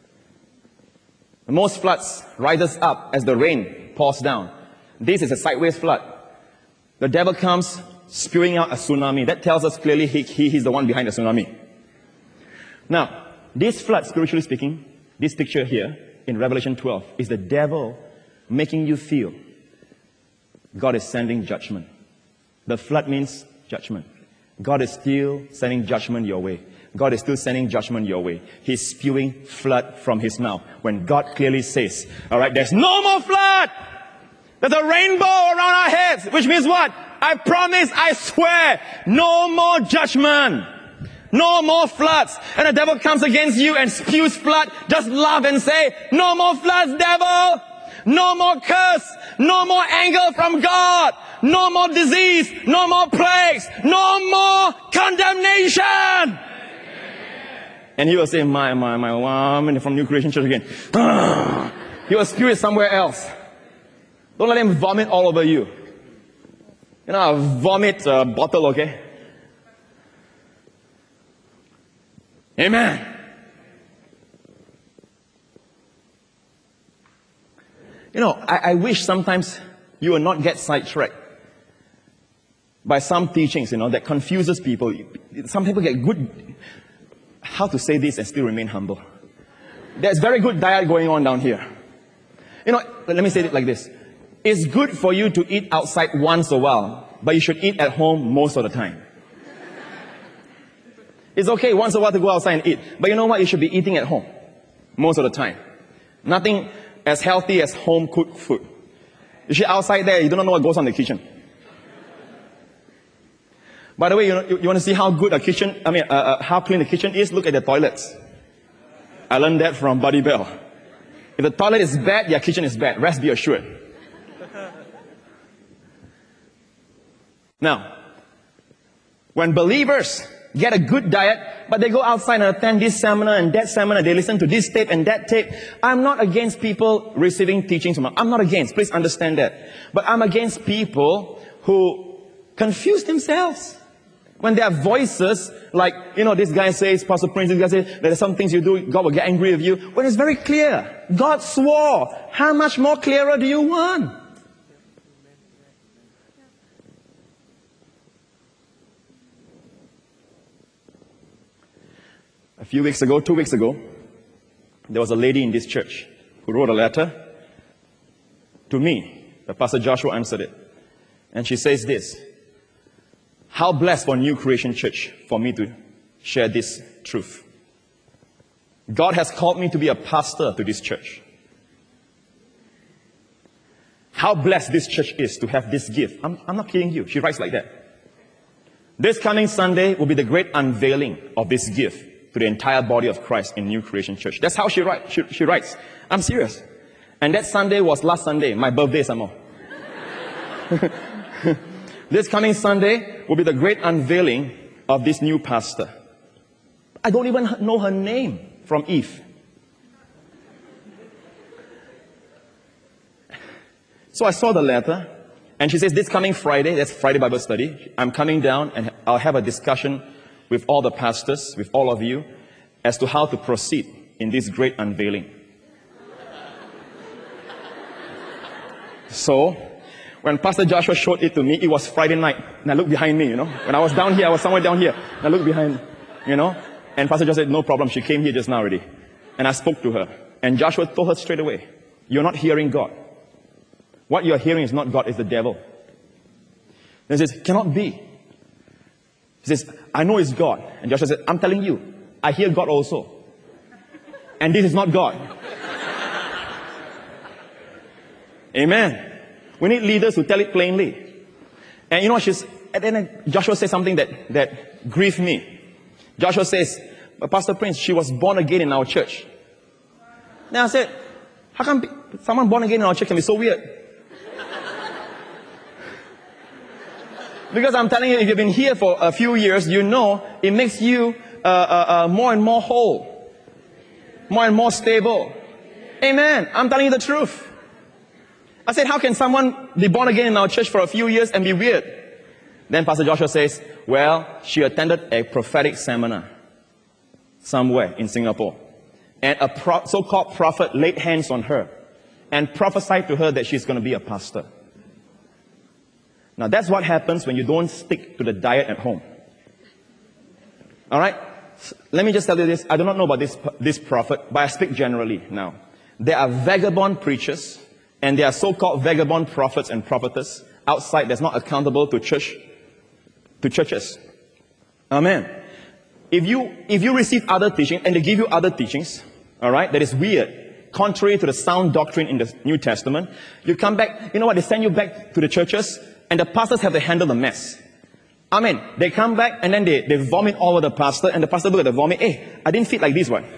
Most floods rises up as the rain pours down. This is a sideways flood. The devil comes spewing out a tsunami. That tells us clearly he, he, he's the one behind the tsunami. Now, this flood, spiritually speaking, this picture here, in Revelation twelve, is the devil making you feel God is sending judgment. The flood means judgment. God is still sending judgment your way. God is still sending judgment your way. He's spewing flood from his mouth. When God clearly says, alright, there's no more flood! There's a rainbow around our heads, which means what? I promise, I swear, no more judgment. No more floods. And the devil comes against you and spews flood. Just laugh and say, no more floods, devil. No more curse. No more anger from God. No more disease. No more plagues. No more condemnation. And he will say, my, my, my, I'm from New Creation Church again. He will spew it somewhere else. Don't let him vomit all over you. You know, vomit a bottle, okay? Amen. You know, I, I wish sometimes you will not get sidetracked by some teachings, you know, that confuses people. Some people get good, how to say this and still remain humble. There's very good diet going on down here. You know, let me say it like this. It's good for you to eat outside once a while, but you should eat at home most of the time. It's okay once in a while to go outside and eat. But you know what? You should be eating at home most of the time. Nothing as healthy as home cooked food. You should outside there, you don't know what goes on in the kitchen. By the way, you, know, you, you want to see how good a kitchen, I mean, uh, uh, how clean the kitchen is? Look at the toilets. I learned that from Buddy Bell. If the toilet is bad, your kitchen is bad. Rest be assured. Now, When believers get a good diet, but they go outside and attend this seminar and that seminar, they listen to this tape and that tape. I'm not against people receiving teachings from, I'm not against, please understand that. But I'm against people who confuse themselves. When there are voices like, you know, this guy says, Pastor Prince, this guy says, there are some things you do, God will get angry with you. When it's very clear, God swore. How much more clearer do you want? A few weeks ago, two weeks ago, there was a lady in this church who wrote a letter to me. The Pastor Joshua answered it. And she says this: how blessed for New Creation Church for me to share this truth. God has called me to be a pastor to this church. How blessed this church is to have this gift. I'm, I'm not kidding you. She writes like that. This coming Sunday will be the great unveiling of this gift to the entire body of Christ in New Creation Church. That's how she, write, she, she writes. I'm serious. And that Sunday was last Sunday, my birthday some more. This coming Sunday will be the great unveiling of this new pastor. I don't even know her name from Eve. So I saw the letter, and she says, this coming Friday, that's Friday Bible study, I'm coming down and I'll have a discussion with all the pastors, with all of you, as to how to proceed in this great unveiling. So, when Pastor Joshua showed it to me, it was Friday night. And I looked behind me, you know. When I was down here, I was somewhere down here. And I looked behind, you know. And Pastor Joshua said, no problem. She came here just now already. And I spoke to her. And Joshua told her straight away, you're not hearing God. What you're hearing is not God, it's the devil. Then he says, cannot be. He says, I know it's God. And Joshua said, I'm telling you, I hear God also. And this is not God. Amen. We need leaders who tell it plainly. And you know what she's, and then Joshua says something that, that grieved me. Joshua says, Pastor Prince, she was born again in our church. Then I said, how come someone born again in our church can be so weird? Because I'm telling you, if you've been here for a few years, you know it makes you uh, uh, uh, more and more whole, more and more stable. Amen. I'm telling you the truth. I said, how can someone be born again in our church for a few years and be weird? Then Pastor Joshua says, well, she attended a prophetic seminar somewhere in Singapore. And a pro- so-called prophet laid hands on her and prophesied to her that she's going to be a pastor. Now, that's what happens when you don't stick to the diet at home. All right? Let me just tell you this. I do not know about this, this prophet, but I speak generally now. There are vagabond preachers, and there are so-called vagabond prophets and prophetess outside that's not accountable to church, to churches. Amen. If you, if you receive other teaching, and they give you other teachings, all right, that is weird, contrary to the sound doctrine in the New Testament, you come back, you know what, they send you back to the churches, and the pastors have to handle the mess. I mean, they come back and then they, they vomit all over the pastor, and the pastor look at the vomit, hey, I didn't feed like this one.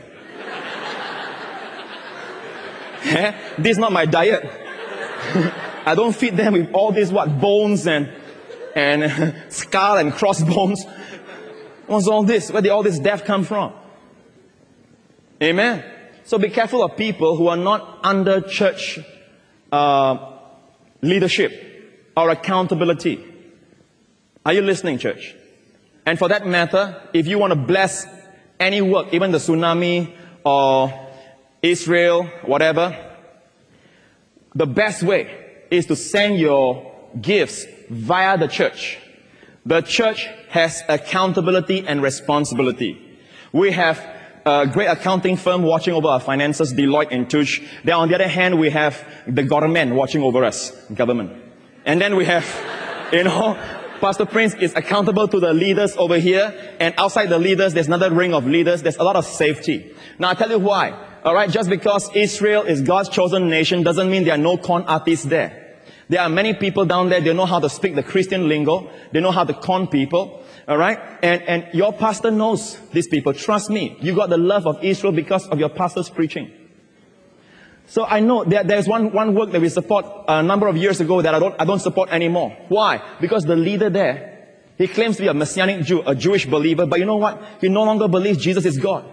This is not my diet. I don't feed them with all these what bones and and skull and crossbones. What's all this? Where did all this death come from? Amen. So be careful of people who are not under church uh, leadership or accountability. Are you listening, church? And for that matter, if you want to bless any work, even the tsunami or Israel, whatever, the best way is to send your gifts via the church. The church has accountability and responsibility. We have a great accounting firm watching over our finances, Deloitte and Touche. Then on the other hand, we have the government watching over us, government. And then we have, you know, Pastor Prince is accountable to the leaders over here. And outside the leaders, there's another ring of leaders. There's a lot of safety. Now, I'll tell you why. All right, just because Israel is God's chosen nation doesn't mean there are no con artists there. There are many people down there, they know how to speak the Christian lingo. They know how to con people. All right? And, and your pastor knows these people. Trust me. You got the love of Israel because of your pastor's preaching. So I know there, there's one, one work that we support a number of years ago that I don't, I don't support anymore. Why? Because the leader there He claims to be a Messianic Jew, a Jewish believer, but you know what? He no longer believes Jesus is God.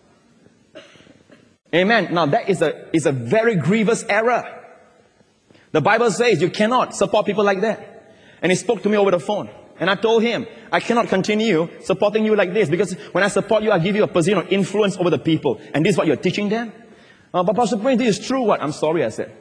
Amen. Now that is a, is a very grievous error. The Bible says you cannot support people like that. And he spoke to me over the phone. And I told him, I cannot continue supporting you like this, because when I support you, I give you a position of influence over the people. And this is what you're teaching them? Uh, but Pastor Prince, this is true. What? I'm sorry, I said.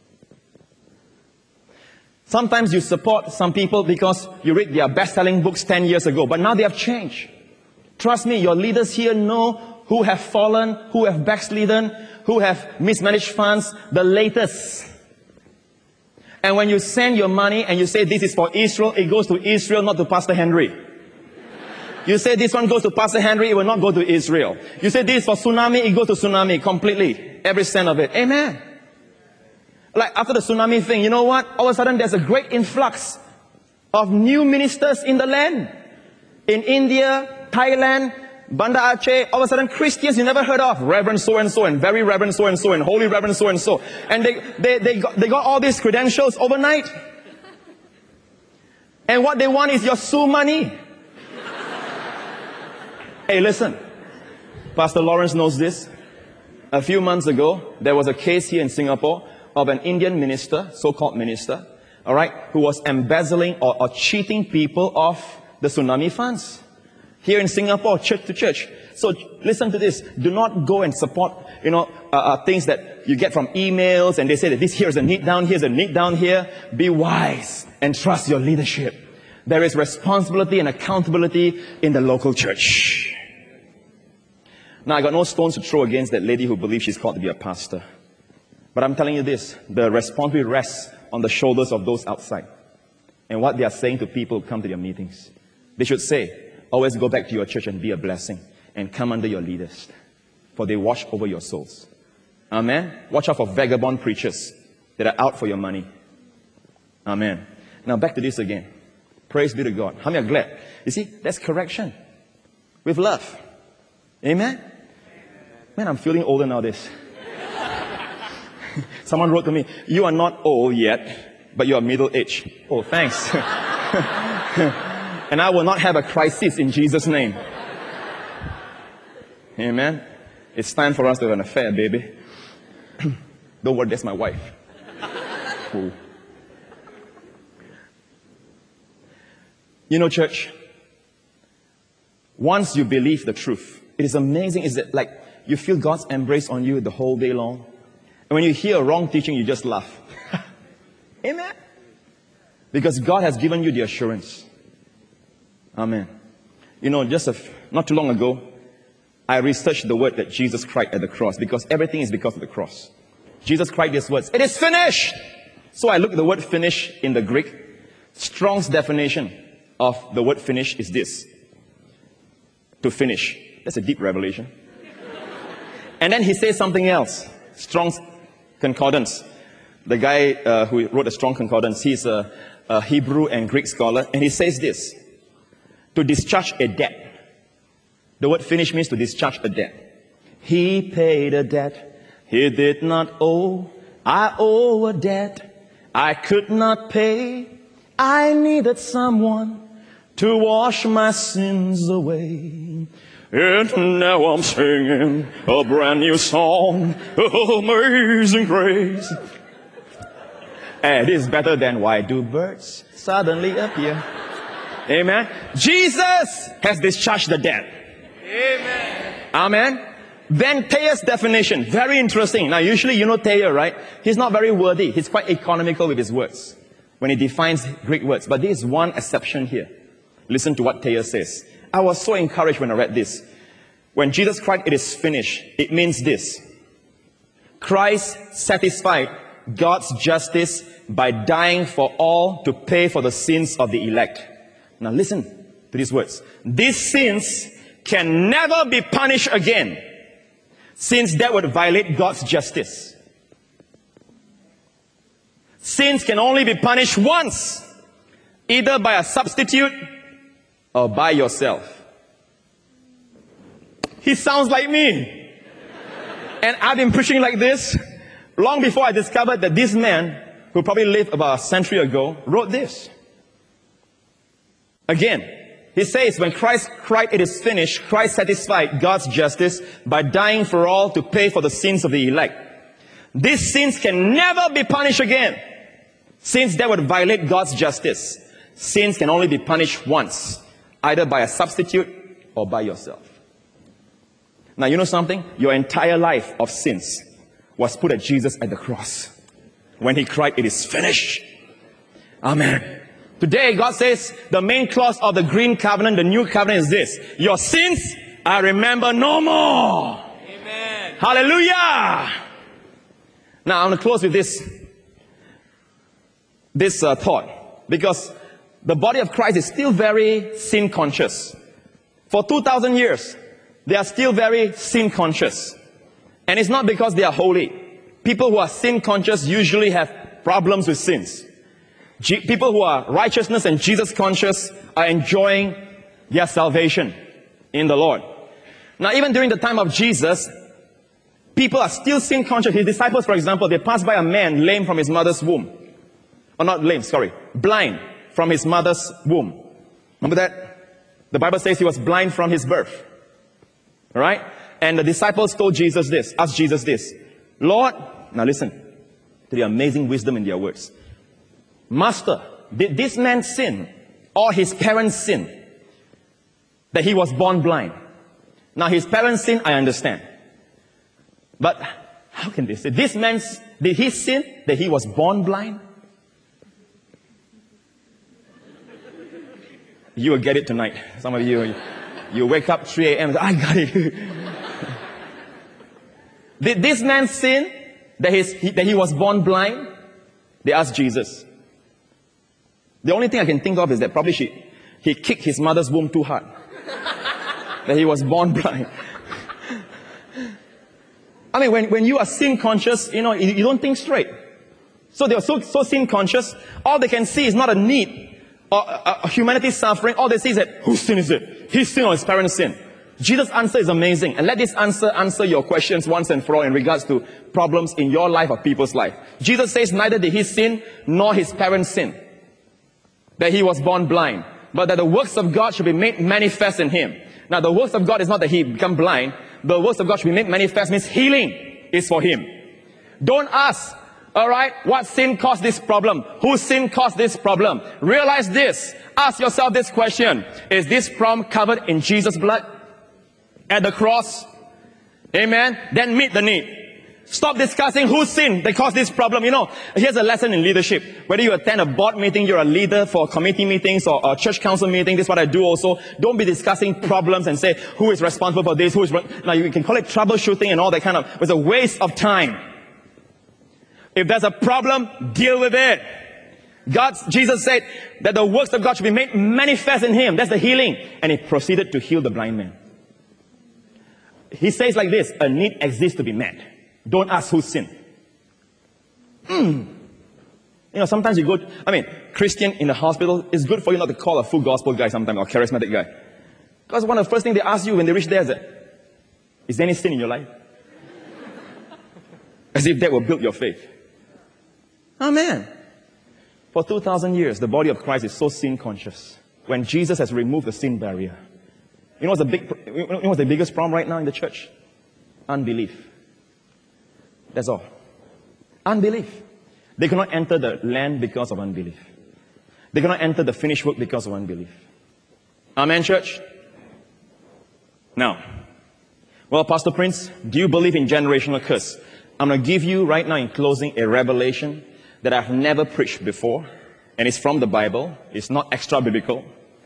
Sometimes you support some people because you read their best-selling books ten years ago, but now they have changed. Trust me, your leaders here know who have fallen, who have backslidden, who have mismanaged funds, the latest. And when you send your money and you say this is for Israel, it goes to Israel, not to Pastor Henry. You say this one goes to Pastor Henry, it will not go to Israel. You say this is for tsunami, it goes to tsunami completely. Every cent of it. Amen. Like after the tsunami thing, you know what? All of a sudden there's a great influx of new ministers in the land. In India, Thailand, Banda Aceh, all of a sudden Christians you never heard of, Reverend so-and-so and very Reverend so-and-so and Holy Reverend so-and-so. And they, they, they, got, they got all these credentials overnight. And what they want is your Sue money. Hey, listen. Pastor Lawrence knows this. A few months ago, there was a case here in Singapore of an Indian minister, so-called minister, all right, who was embezzling or, or cheating people of the tsunami funds. Here in Singapore, church to church. So listen to this. Do not go and support, you know, uh, uh, things that you get from emails and they say that this here's a need down, here's a need down here. Be wise and trust your leadership. There is responsibility and accountability in the local church. Now, I got no stones to throw against that lady who believes she's called to be a pastor. But I'm telling you this, the responsibility rests on the shoulders of those outside. And what they are saying to people who come to their meetings. They should say, always go back to your church and be a blessing and come under your leaders, for they watch over your souls. Amen. Watch out for vagabond preachers that are out for your money. Amen. Now back to this again. Praise be to God. How many are glad? You see, that's correction with love. Amen. Man, I'm feeling older nowadays. Someone wrote to me, you are not old yet, but you are middle-aged. Oh, thanks. And I will not have a crisis in Jesus' name. Amen. It's time for us to have an affair, baby. Don't worry, that's my wife. Ooh. You know, church, once you believe the truth, it is amazing, is that like you feel God's embrace on you the whole day long. And when you hear wrong teaching, you just laugh. Amen. Because God has given you the assurance. Amen. You know, just a, not too long ago, I researched the word that Jesus cried at the cross, because everything is because of the cross. Jesus cried these words, it is finished. So I looked at the word finish in the Greek. Strong's definition of the word finish is this. To finish. That's a deep revelation. And then he says something else. Strong's concordance. The guy uh, who wrote the Strong Concordance, he's a, a Hebrew and Greek scholar, and he says this. To discharge a debt. The word finish means to discharge a debt. He paid a debt he did not owe. I owe a debt I could not pay. I needed someone to wash my sins away. And now I'm singing a brand new song, Amazing Grace. And it is better than why do birds suddenly appear. Amen. Jesus has discharged the debt. Amen. Amen. Then Thayer's definition, very interesting. Now usually you know Thayer, right? He's not very wordy. He's quite economical with his words when he defines Greek words. But there is one exception here. Listen to what Thayer says. I was so encouraged when I read this. When Jesus cried, it is finished, it means this. Christ satisfied God's justice by dying for all to pay for the sins of the elect. Now listen to these words. These sins can never be punished again, since that would violate God's justice. Sins can only be punished once, either by a substitute or by yourself. He sounds like me. And I've been preaching like this long before I discovered that this man, who probably lived about a century ago, wrote this. Again, he says, when Christ cried, it is finished, Christ satisfied God's justice by dying for all to pay for the sins of the elect. These sins can never be punished again. Sins that would violate God's justice. Sins can only be punished once, either by a substitute or by yourself. Now, you know something? Your entire life of sins was put at Jesus at the cross. When he cried, it is finished. Amen. Today, God says, the main clause of the green covenant, the new covenant is this: your sins I remember no more. Amen. Hallelujah. Now, I'm going to close with this, this uh, thought. Because the body of Christ is still very sin conscious. For two thousand years, they are still very sin conscious. And it's not because they are holy. People who are sin conscious usually have problems with sins. G- people who are righteousness and Jesus conscious are enjoying their salvation in the Lord. Now, even during the time of Jesus, people are still sin conscious. His disciples, for example, they passed by a man lame from his mother's womb. Or not lame, sorry, blind from his mother's womb. Remember that? The Bible says he was blind from his birth. All right? And the disciples told Jesus this, asked Jesus this: Lord, now listen to the amazing wisdom in their words. Master, did this man sin or his parents sin that he was born blind? Now his parents sin, I understand. But how can they say? This man, did he sin that he was born blind? You will get it tonight. Some of you, you wake up three a m I got it. Did this man sin that, his, he, that he was born blind? They asked Jesus. The only thing I can think of is that probably she, he kicked his mother's womb too hard. That he was born blind. I mean, when, when you are sin conscious, you know, you, you don't think straight. So they are so, so sin conscious, all they can see is not a need or a, a humanity suffering. All they see is that, whose sin is it? His sin or his parents' sin? Jesus' answer is amazing. And let this answer answer your questions once and for all in regards to problems in your life or people's life. Jesus says neither did he sin nor his parents sin, that he was born blind, but that the works of God should be made manifest in him. Now, the works of God is not that he become blind. The works of God should be made manifest means healing is for him. Don't ask, all right, what sin caused this problem? Whose sin caused this problem? Realize this. Ask yourself this question: is this problem covered in Jesus' blood at the cross? Amen. Then meet the need. Stop discussing whose sin that caused this problem. You know, here's a lesson in leadership. Whether you attend a board meeting, you're a leader for committee meetings or a church council meeting, this is what I do also. Don't be discussing problems and say, who is responsible for this, who is... Now, you can call it troubleshooting and all that kind of... It's a waste of time. If there's a problem, deal with it. God, Jesus said that the works of God should be made manifest in him. That's the healing. And he proceeded to heal the blind man. He says like this: a need exists to be met. Don't ask who sinned. Mm. You know, sometimes you go, to, I mean, Christian in the hospital, it's good for you not to call a full gospel guy sometimes or charismatic guy. Because one of the first things they ask you when they reach there is that, is there any sin in your life? As if that will build your faith. Amen. For two thousand years, the body of Christ is so sin conscious. When Jesus has removed the sin barrier. You know what's the big, you know what's the biggest problem right now in the church? Unbelief. That's all. Unbelief. They cannot enter the land because of unbelief. They cannot enter the finished work because of unbelief. Amen, church? Now, well, Pastor Prince, do you believe in generational curse? I'm going to give you right now in closing a revelation that I've never preached before. And it's from the Bible. It's not extra biblical.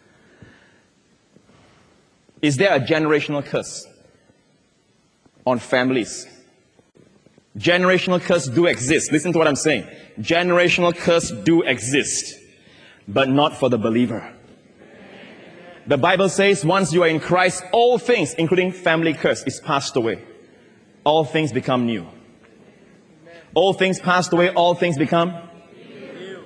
Is there a generational curse on families? Generational curse do exist. Listen to what I'm saying. Generational curse do exist, but not for the believer. The Bible says once you are in Christ, all things, including family curse, is passed away. All things become new. All things passed away, all things become new.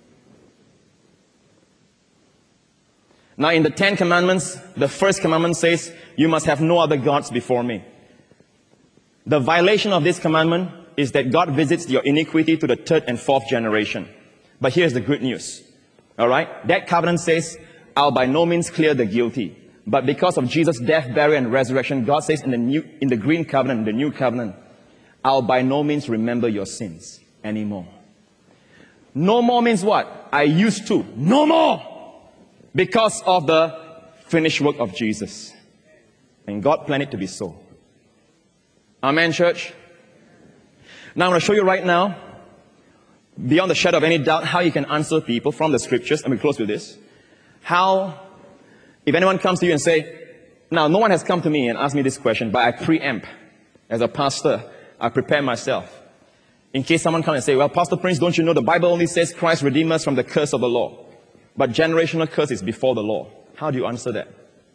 Now in the Ten Commandments, the first commandment says, you must have no other gods before me. The violation of this commandment is that God visits your iniquity to the third and fourth generation. But here's the good news. All right? That covenant says, I'll by no means clear the guilty. But because of Jesus' death, burial, and resurrection, God says in the new, in the green covenant, the new covenant, I'll by no means remember your sins anymore. No more means what? I used to. No more. Because of the finished work of Jesus. And God planned it to be so. Amen, church? Now I'm going to show you right now, beyond the shadow of any doubt, how you can answer people from the scriptures. Let me close with this. How, if anyone comes to you and say, now no one has come to me and asked me this question, but I preempt. As a pastor, I prepare myself. In case someone comes and say, well, Pastor Prince, don't you know the Bible only says Christ redeemed us from the curse of the law. But generational curse is before the law. How do you answer that?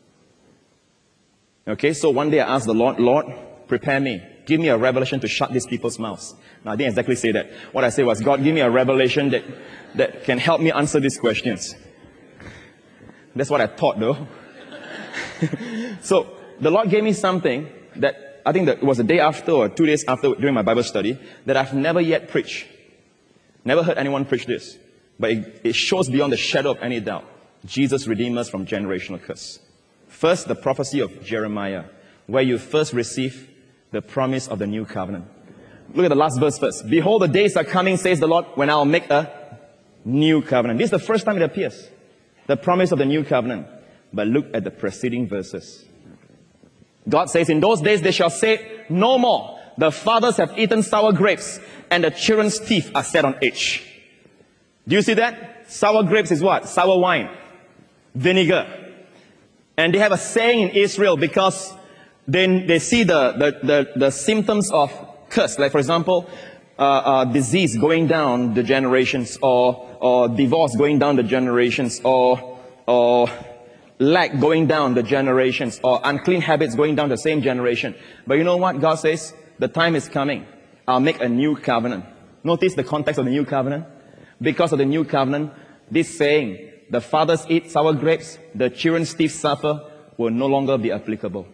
Okay, so one day I asked the Lord, Lord, prepare me. Give me a revelation to shut these people's mouths. Now, I didn't exactly say that. What I said was, God, give me a revelation that, that can help me answer these questions. That's what I thought, though. So, the Lord gave me something that I think that it was a day after or two days after during my Bible study that I've never yet preached. Never heard anyone preach this. But it, it shows beyond the shadow of any doubt. Jesus redeemed us from generational curse. First, the prophecy of Jeremiah, where you first receive the promise of the new covenant. Look at the last verse first. Behold, the days are coming, says the Lord, when I'll make a new covenant. This is the first time it appears. The promise of the new covenant. But look at the preceding verses. God says, in those days they shall say, no more. The fathers have eaten sour grapes, and the children's teeth are set on edge. Do you see that? Sour grapes is what? Sour wine. Vinegar. And they have a saying in Israel because then they see the, the, the, the symptoms of curse. Like, for example, uh, uh, disease going down the generations, or, or divorce going down the generations, or, or lack going down the generations, or unclean habits going down the same generation. But you know what? God says, the time is coming. I'll make a new covenant. Notice the context of the new covenant. Because of the new covenant, this saying, the fathers eat sour grapes, the children's teeth suffer, will no longer be applicable.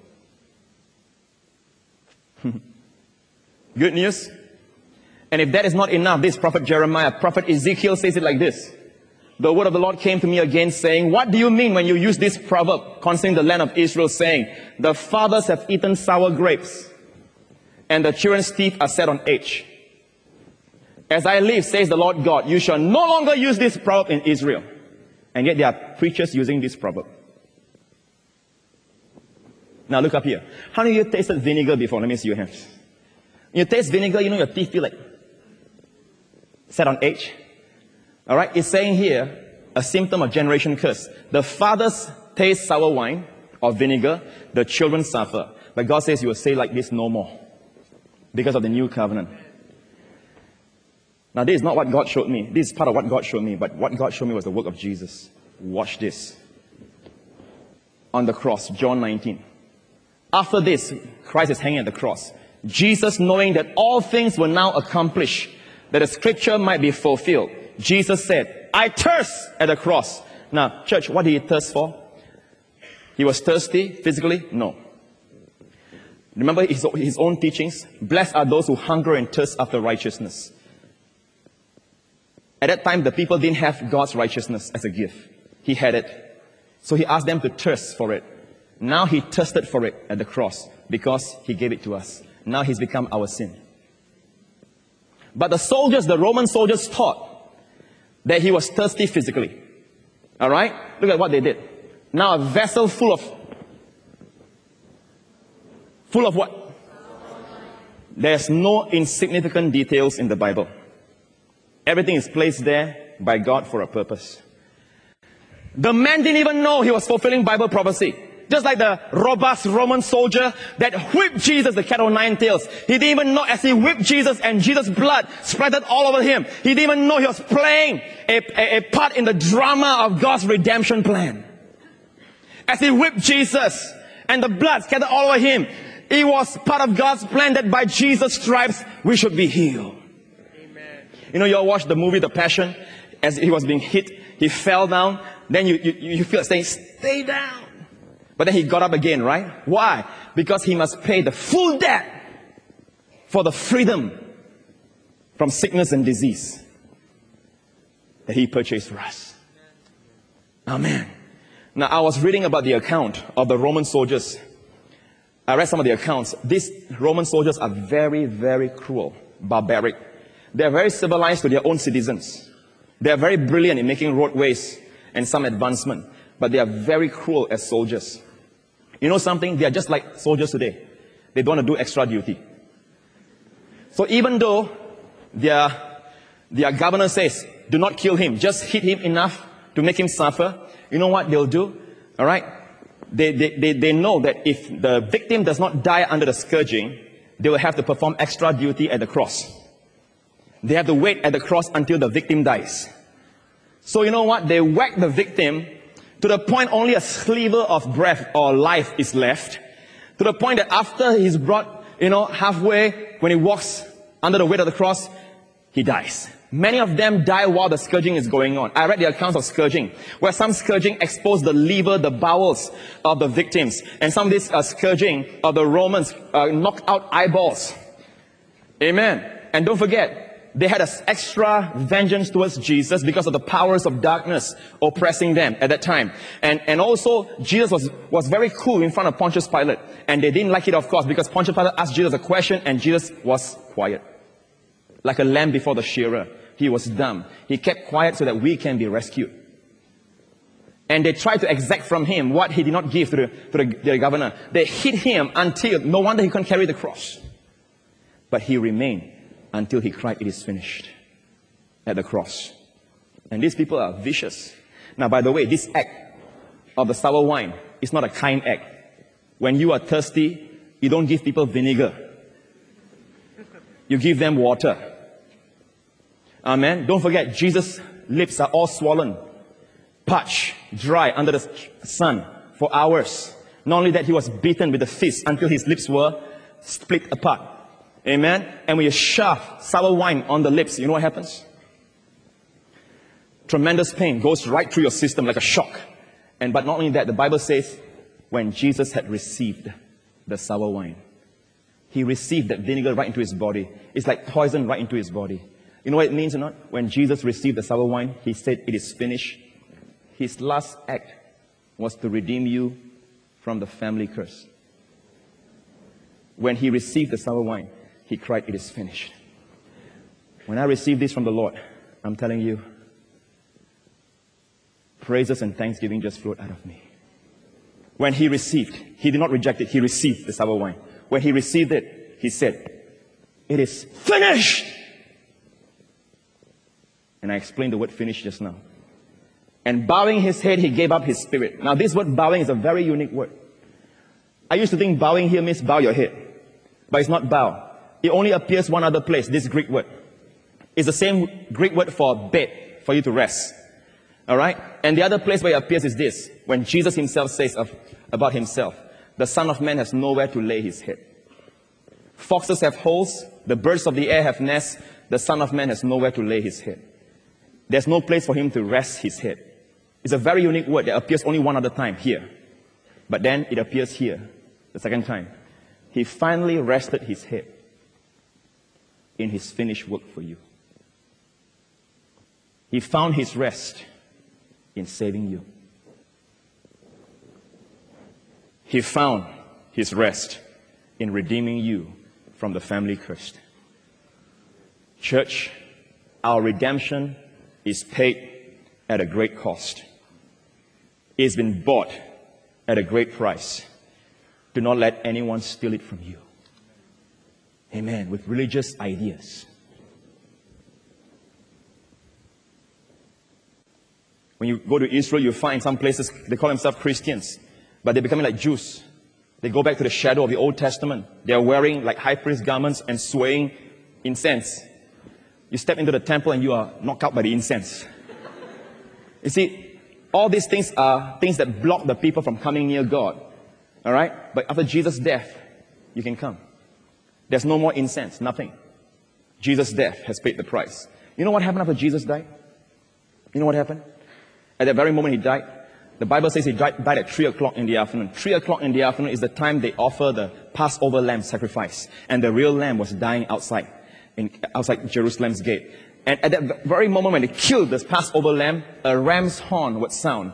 Good news? And if that is not enough, this prophet Jeremiah, prophet Ezekiel says it like this. The word of the Lord came to me again saying, what do you mean when you use this proverb concerning the land of Israel, saying, the fathers have eaten sour grapes, and the children's teeth are set on edge? As I live, says the Lord God, you shall no longer use this proverb in Israel. And yet there are preachers using this proverb. Now look up here. How many of you tasted vinegar before? Let me see your hands. When you taste vinegar, you know your teeth feel like set on edge. Alright, it's saying here, a symptom of generation curse. The fathers taste sour wine or vinegar, the children suffer. But God says you will say like this no more. Because of the new covenant. Now this is not what God showed me. This is part of what God showed me. But what God showed me was the work of Jesus. Watch this. On the cross, John nineteen. After this, Christ is hanging at the cross. Jesus, knowing that all things were now accomplished, that the scripture might be fulfilled, Jesus said, I thirst at the cross. Now, church, what did he thirst for? He was thirsty physically? No. Remember his, his own teachings? Blessed are those who hunger and thirst after righteousness. At that time, the people didn't have God's righteousness as a gift. He had it. So he asked them to thirst for it. Now he thirsted for it at the cross because he gave it to us. Now he's become our sin. But the soldiers, the Roman soldiers, thought that he was thirsty physically. Alright? Look at what they did. Now a vessel full of full of what? There's no insignificant details in the Bible. Everything is placed there by God for a purpose. The man didn't even know he was fulfilling Bible prophecy. Just like the robust Roman soldier that whipped Jesus, the cat o' nine tails. He didn't even know as he whipped Jesus and Jesus' blood splattered all over him. He didn't even know he was playing a, a, a part in the drama of God's redemption plan. As he whipped Jesus and the blood scattered all over him, it was part of God's plan that by Jesus' stripes we should be healed. Amen. You know, you all watched the movie The Passion. As he was being hit, he fell down. Then you, you, you feel like saying, stay down. But then he got up again, right? Why? Because he must pay the full debt for the freedom from sickness and disease that he purchased for us. Amen. Now, I was reading about the account of the Roman soldiers. I read some of the accounts. These Roman soldiers are very, very cruel, barbaric. They are very civilized to their own citizens. They are very brilliant in making roadways and some advancement, but they are very cruel as soldiers. You know something? They are just like soldiers today. They don't want to do extra duty. So even though their, their governor says, do not kill him, just hit him enough to make him suffer, you know what they'll do? All right? They, they, they, they know that if the victim does not die under the scourging, they will have to perform extra duty at the cross. They have to wait at the cross until the victim dies. So you know what? They whack the victim to the point only a sliver of breath or life is left. To the point that after he's brought, you know, halfway, when he walks under the weight of the cross, he dies. Many of them die while the scourging is going on. I read the accounts of scourging, where some scourging exposed the liver, the bowels of the victims. And some of this uh, scourging of the Romans uh, knocked out eyeballs. Amen. And don't forget, they had an extra vengeance towards Jesus because of the powers of darkness oppressing them at that time. And, and also, Jesus was, was very cool in front of Pontius Pilate. And they didn't like it, of course, because Pontius Pilate asked Jesus a question and Jesus was quiet. Like a lamb before the shearer. He was dumb. He kept quiet so that we can be rescued. And they tried to exact from him what he did not give to the, to the, the governor. They hit him until, no wonder he couldn't carry the cross. But he remained until he cried, it is finished, at the cross. And these people are vicious. Now, by the way, this act of the sour wine is not a kind act. When you are thirsty, you don't give people vinegar. You give them water. Amen. Don't forget, Jesus' lips are all swollen, parched, dry under the sun for hours. Not only that, he was beaten with a fist until his lips were split apart. Amen. And when you shove sour wine on the lips, you know what happens? Tremendous pain goes right through your system like a shock. And but not only that, the Bible says, when Jesus had received the sour wine, he received that vinegar right into his body. It's like poison right into his body. You know what it means or not? When Jesus received the sour wine, he said, it is finished. His last act was to redeem you from the family curse. When he received the sour wine, he cried, it is finished. When I received this from the Lord, I'm telling you, praises and thanksgiving just flowed out of me. When he received, he did not reject it, he received the sour wine. When he received it, he said, it is finished. And I explained the word finished just now. And bowing his head, he gave up his spirit. Now this word bowing is a very unique word. I used to think bowing here means bow your head. But it's not bow. It only appears one other place, this Greek word. It's the same Greek word for bed, for you to rest. Alright? And the other place where it appears is this, when Jesus himself says of, about himself, the Son of Man has nowhere to lay his head. Foxes have holes, the birds of the air have nests, the Son of Man has nowhere to lay his head. There's no place for him to rest his head. It's a very unique word that appears only one other time, here. But then it appears here, the second time. He finally rested his head in his finished work for you. He found his rest in saving you. He found his rest in redeeming you from the family curse. Church, our redemption is paid at a great cost. It's been bought at a great price. Do not let anyone steal it from you. Amen. With religious ideas. When you go to Israel, you find some places, they call themselves Christians, but they're becoming like Jews. They go back to the shadow of the Old Testament. They're wearing like high priest garments and swaying incense. You step into the temple and you are knocked out by the incense. You see, all these things are things that block the people from coming near God. All right? But after Jesus' death, you can come. There's no more incense, nothing. Jesus' death has paid the price. You know what happened after Jesus died? You know what happened? At that very moment he died, the Bible says he died, died at three o'clock in the afternoon. three o'clock in the afternoon is the time they offer the Passover lamb sacrifice. And the real lamb was dying outside, in, outside Jerusalem's gate. And at that very moment when they killed this Passover lamb, a ram's horn would sound.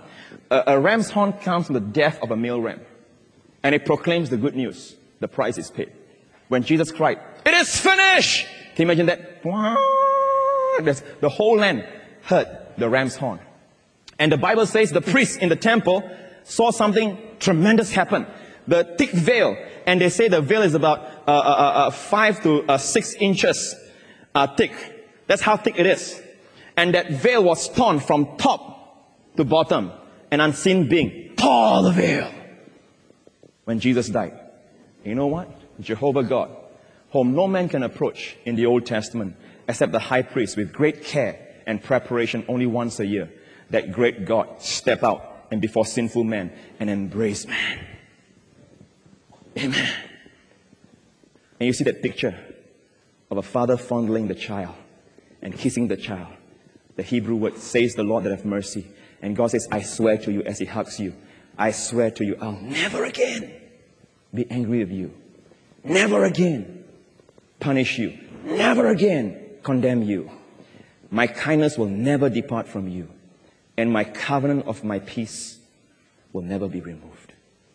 A, a ram's horn comes from the death of a male ram, and it proclaims the good news. The price is paid. When Jesus cried, "It is finished!" Can you imagine that? The whole land heard the ram's horn. And the Bible says the priests in the temple saw something tremendous happen. The thick veil, and they say the veil is about uh, uh, uh, five to uh, six inches uh, thick. That's how thick it is. And that veil was torn from top to bottom. An unseen being tore the veil when Jesus died. You know what? Jehovah God, whom no man can approach in the Old Testament except the high priest with great care and preparation only once a year. That great God stepped out and before sinful man and embraced man. Amen. And you see that picture of a father fondling the child and kissing the child. The Hebrew word says, "The Lord that have mercy." And God says, "I swear to you," as he hugs you, "I swear to you, I'll never again be angry with you. Never again punish you. Never again condemn you. My kindness will never depart from you. And my covenant of my peace will never be removed."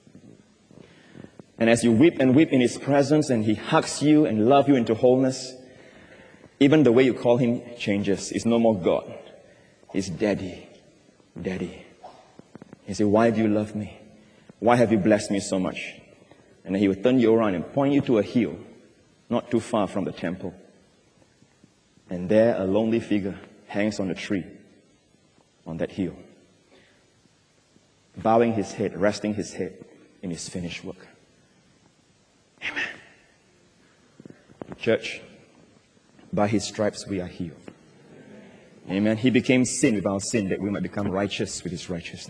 And as you weep and weep in his presence and he hugs you and loves you into wholeness, even the way you call him changes. He's no more God. He's Daddy. Daddy. He said, "Why do you love me? Why have you blessed me so much?" And then he will turn you around and point you to a hill not too far from the temple. And there a lonely figure hangs on a tree on that hill, bowing his head, resting his head in his finished work. Amen. Church, by his stripes we are healed. Amen. He became sin with our sin that we might become righteous with his righteousness.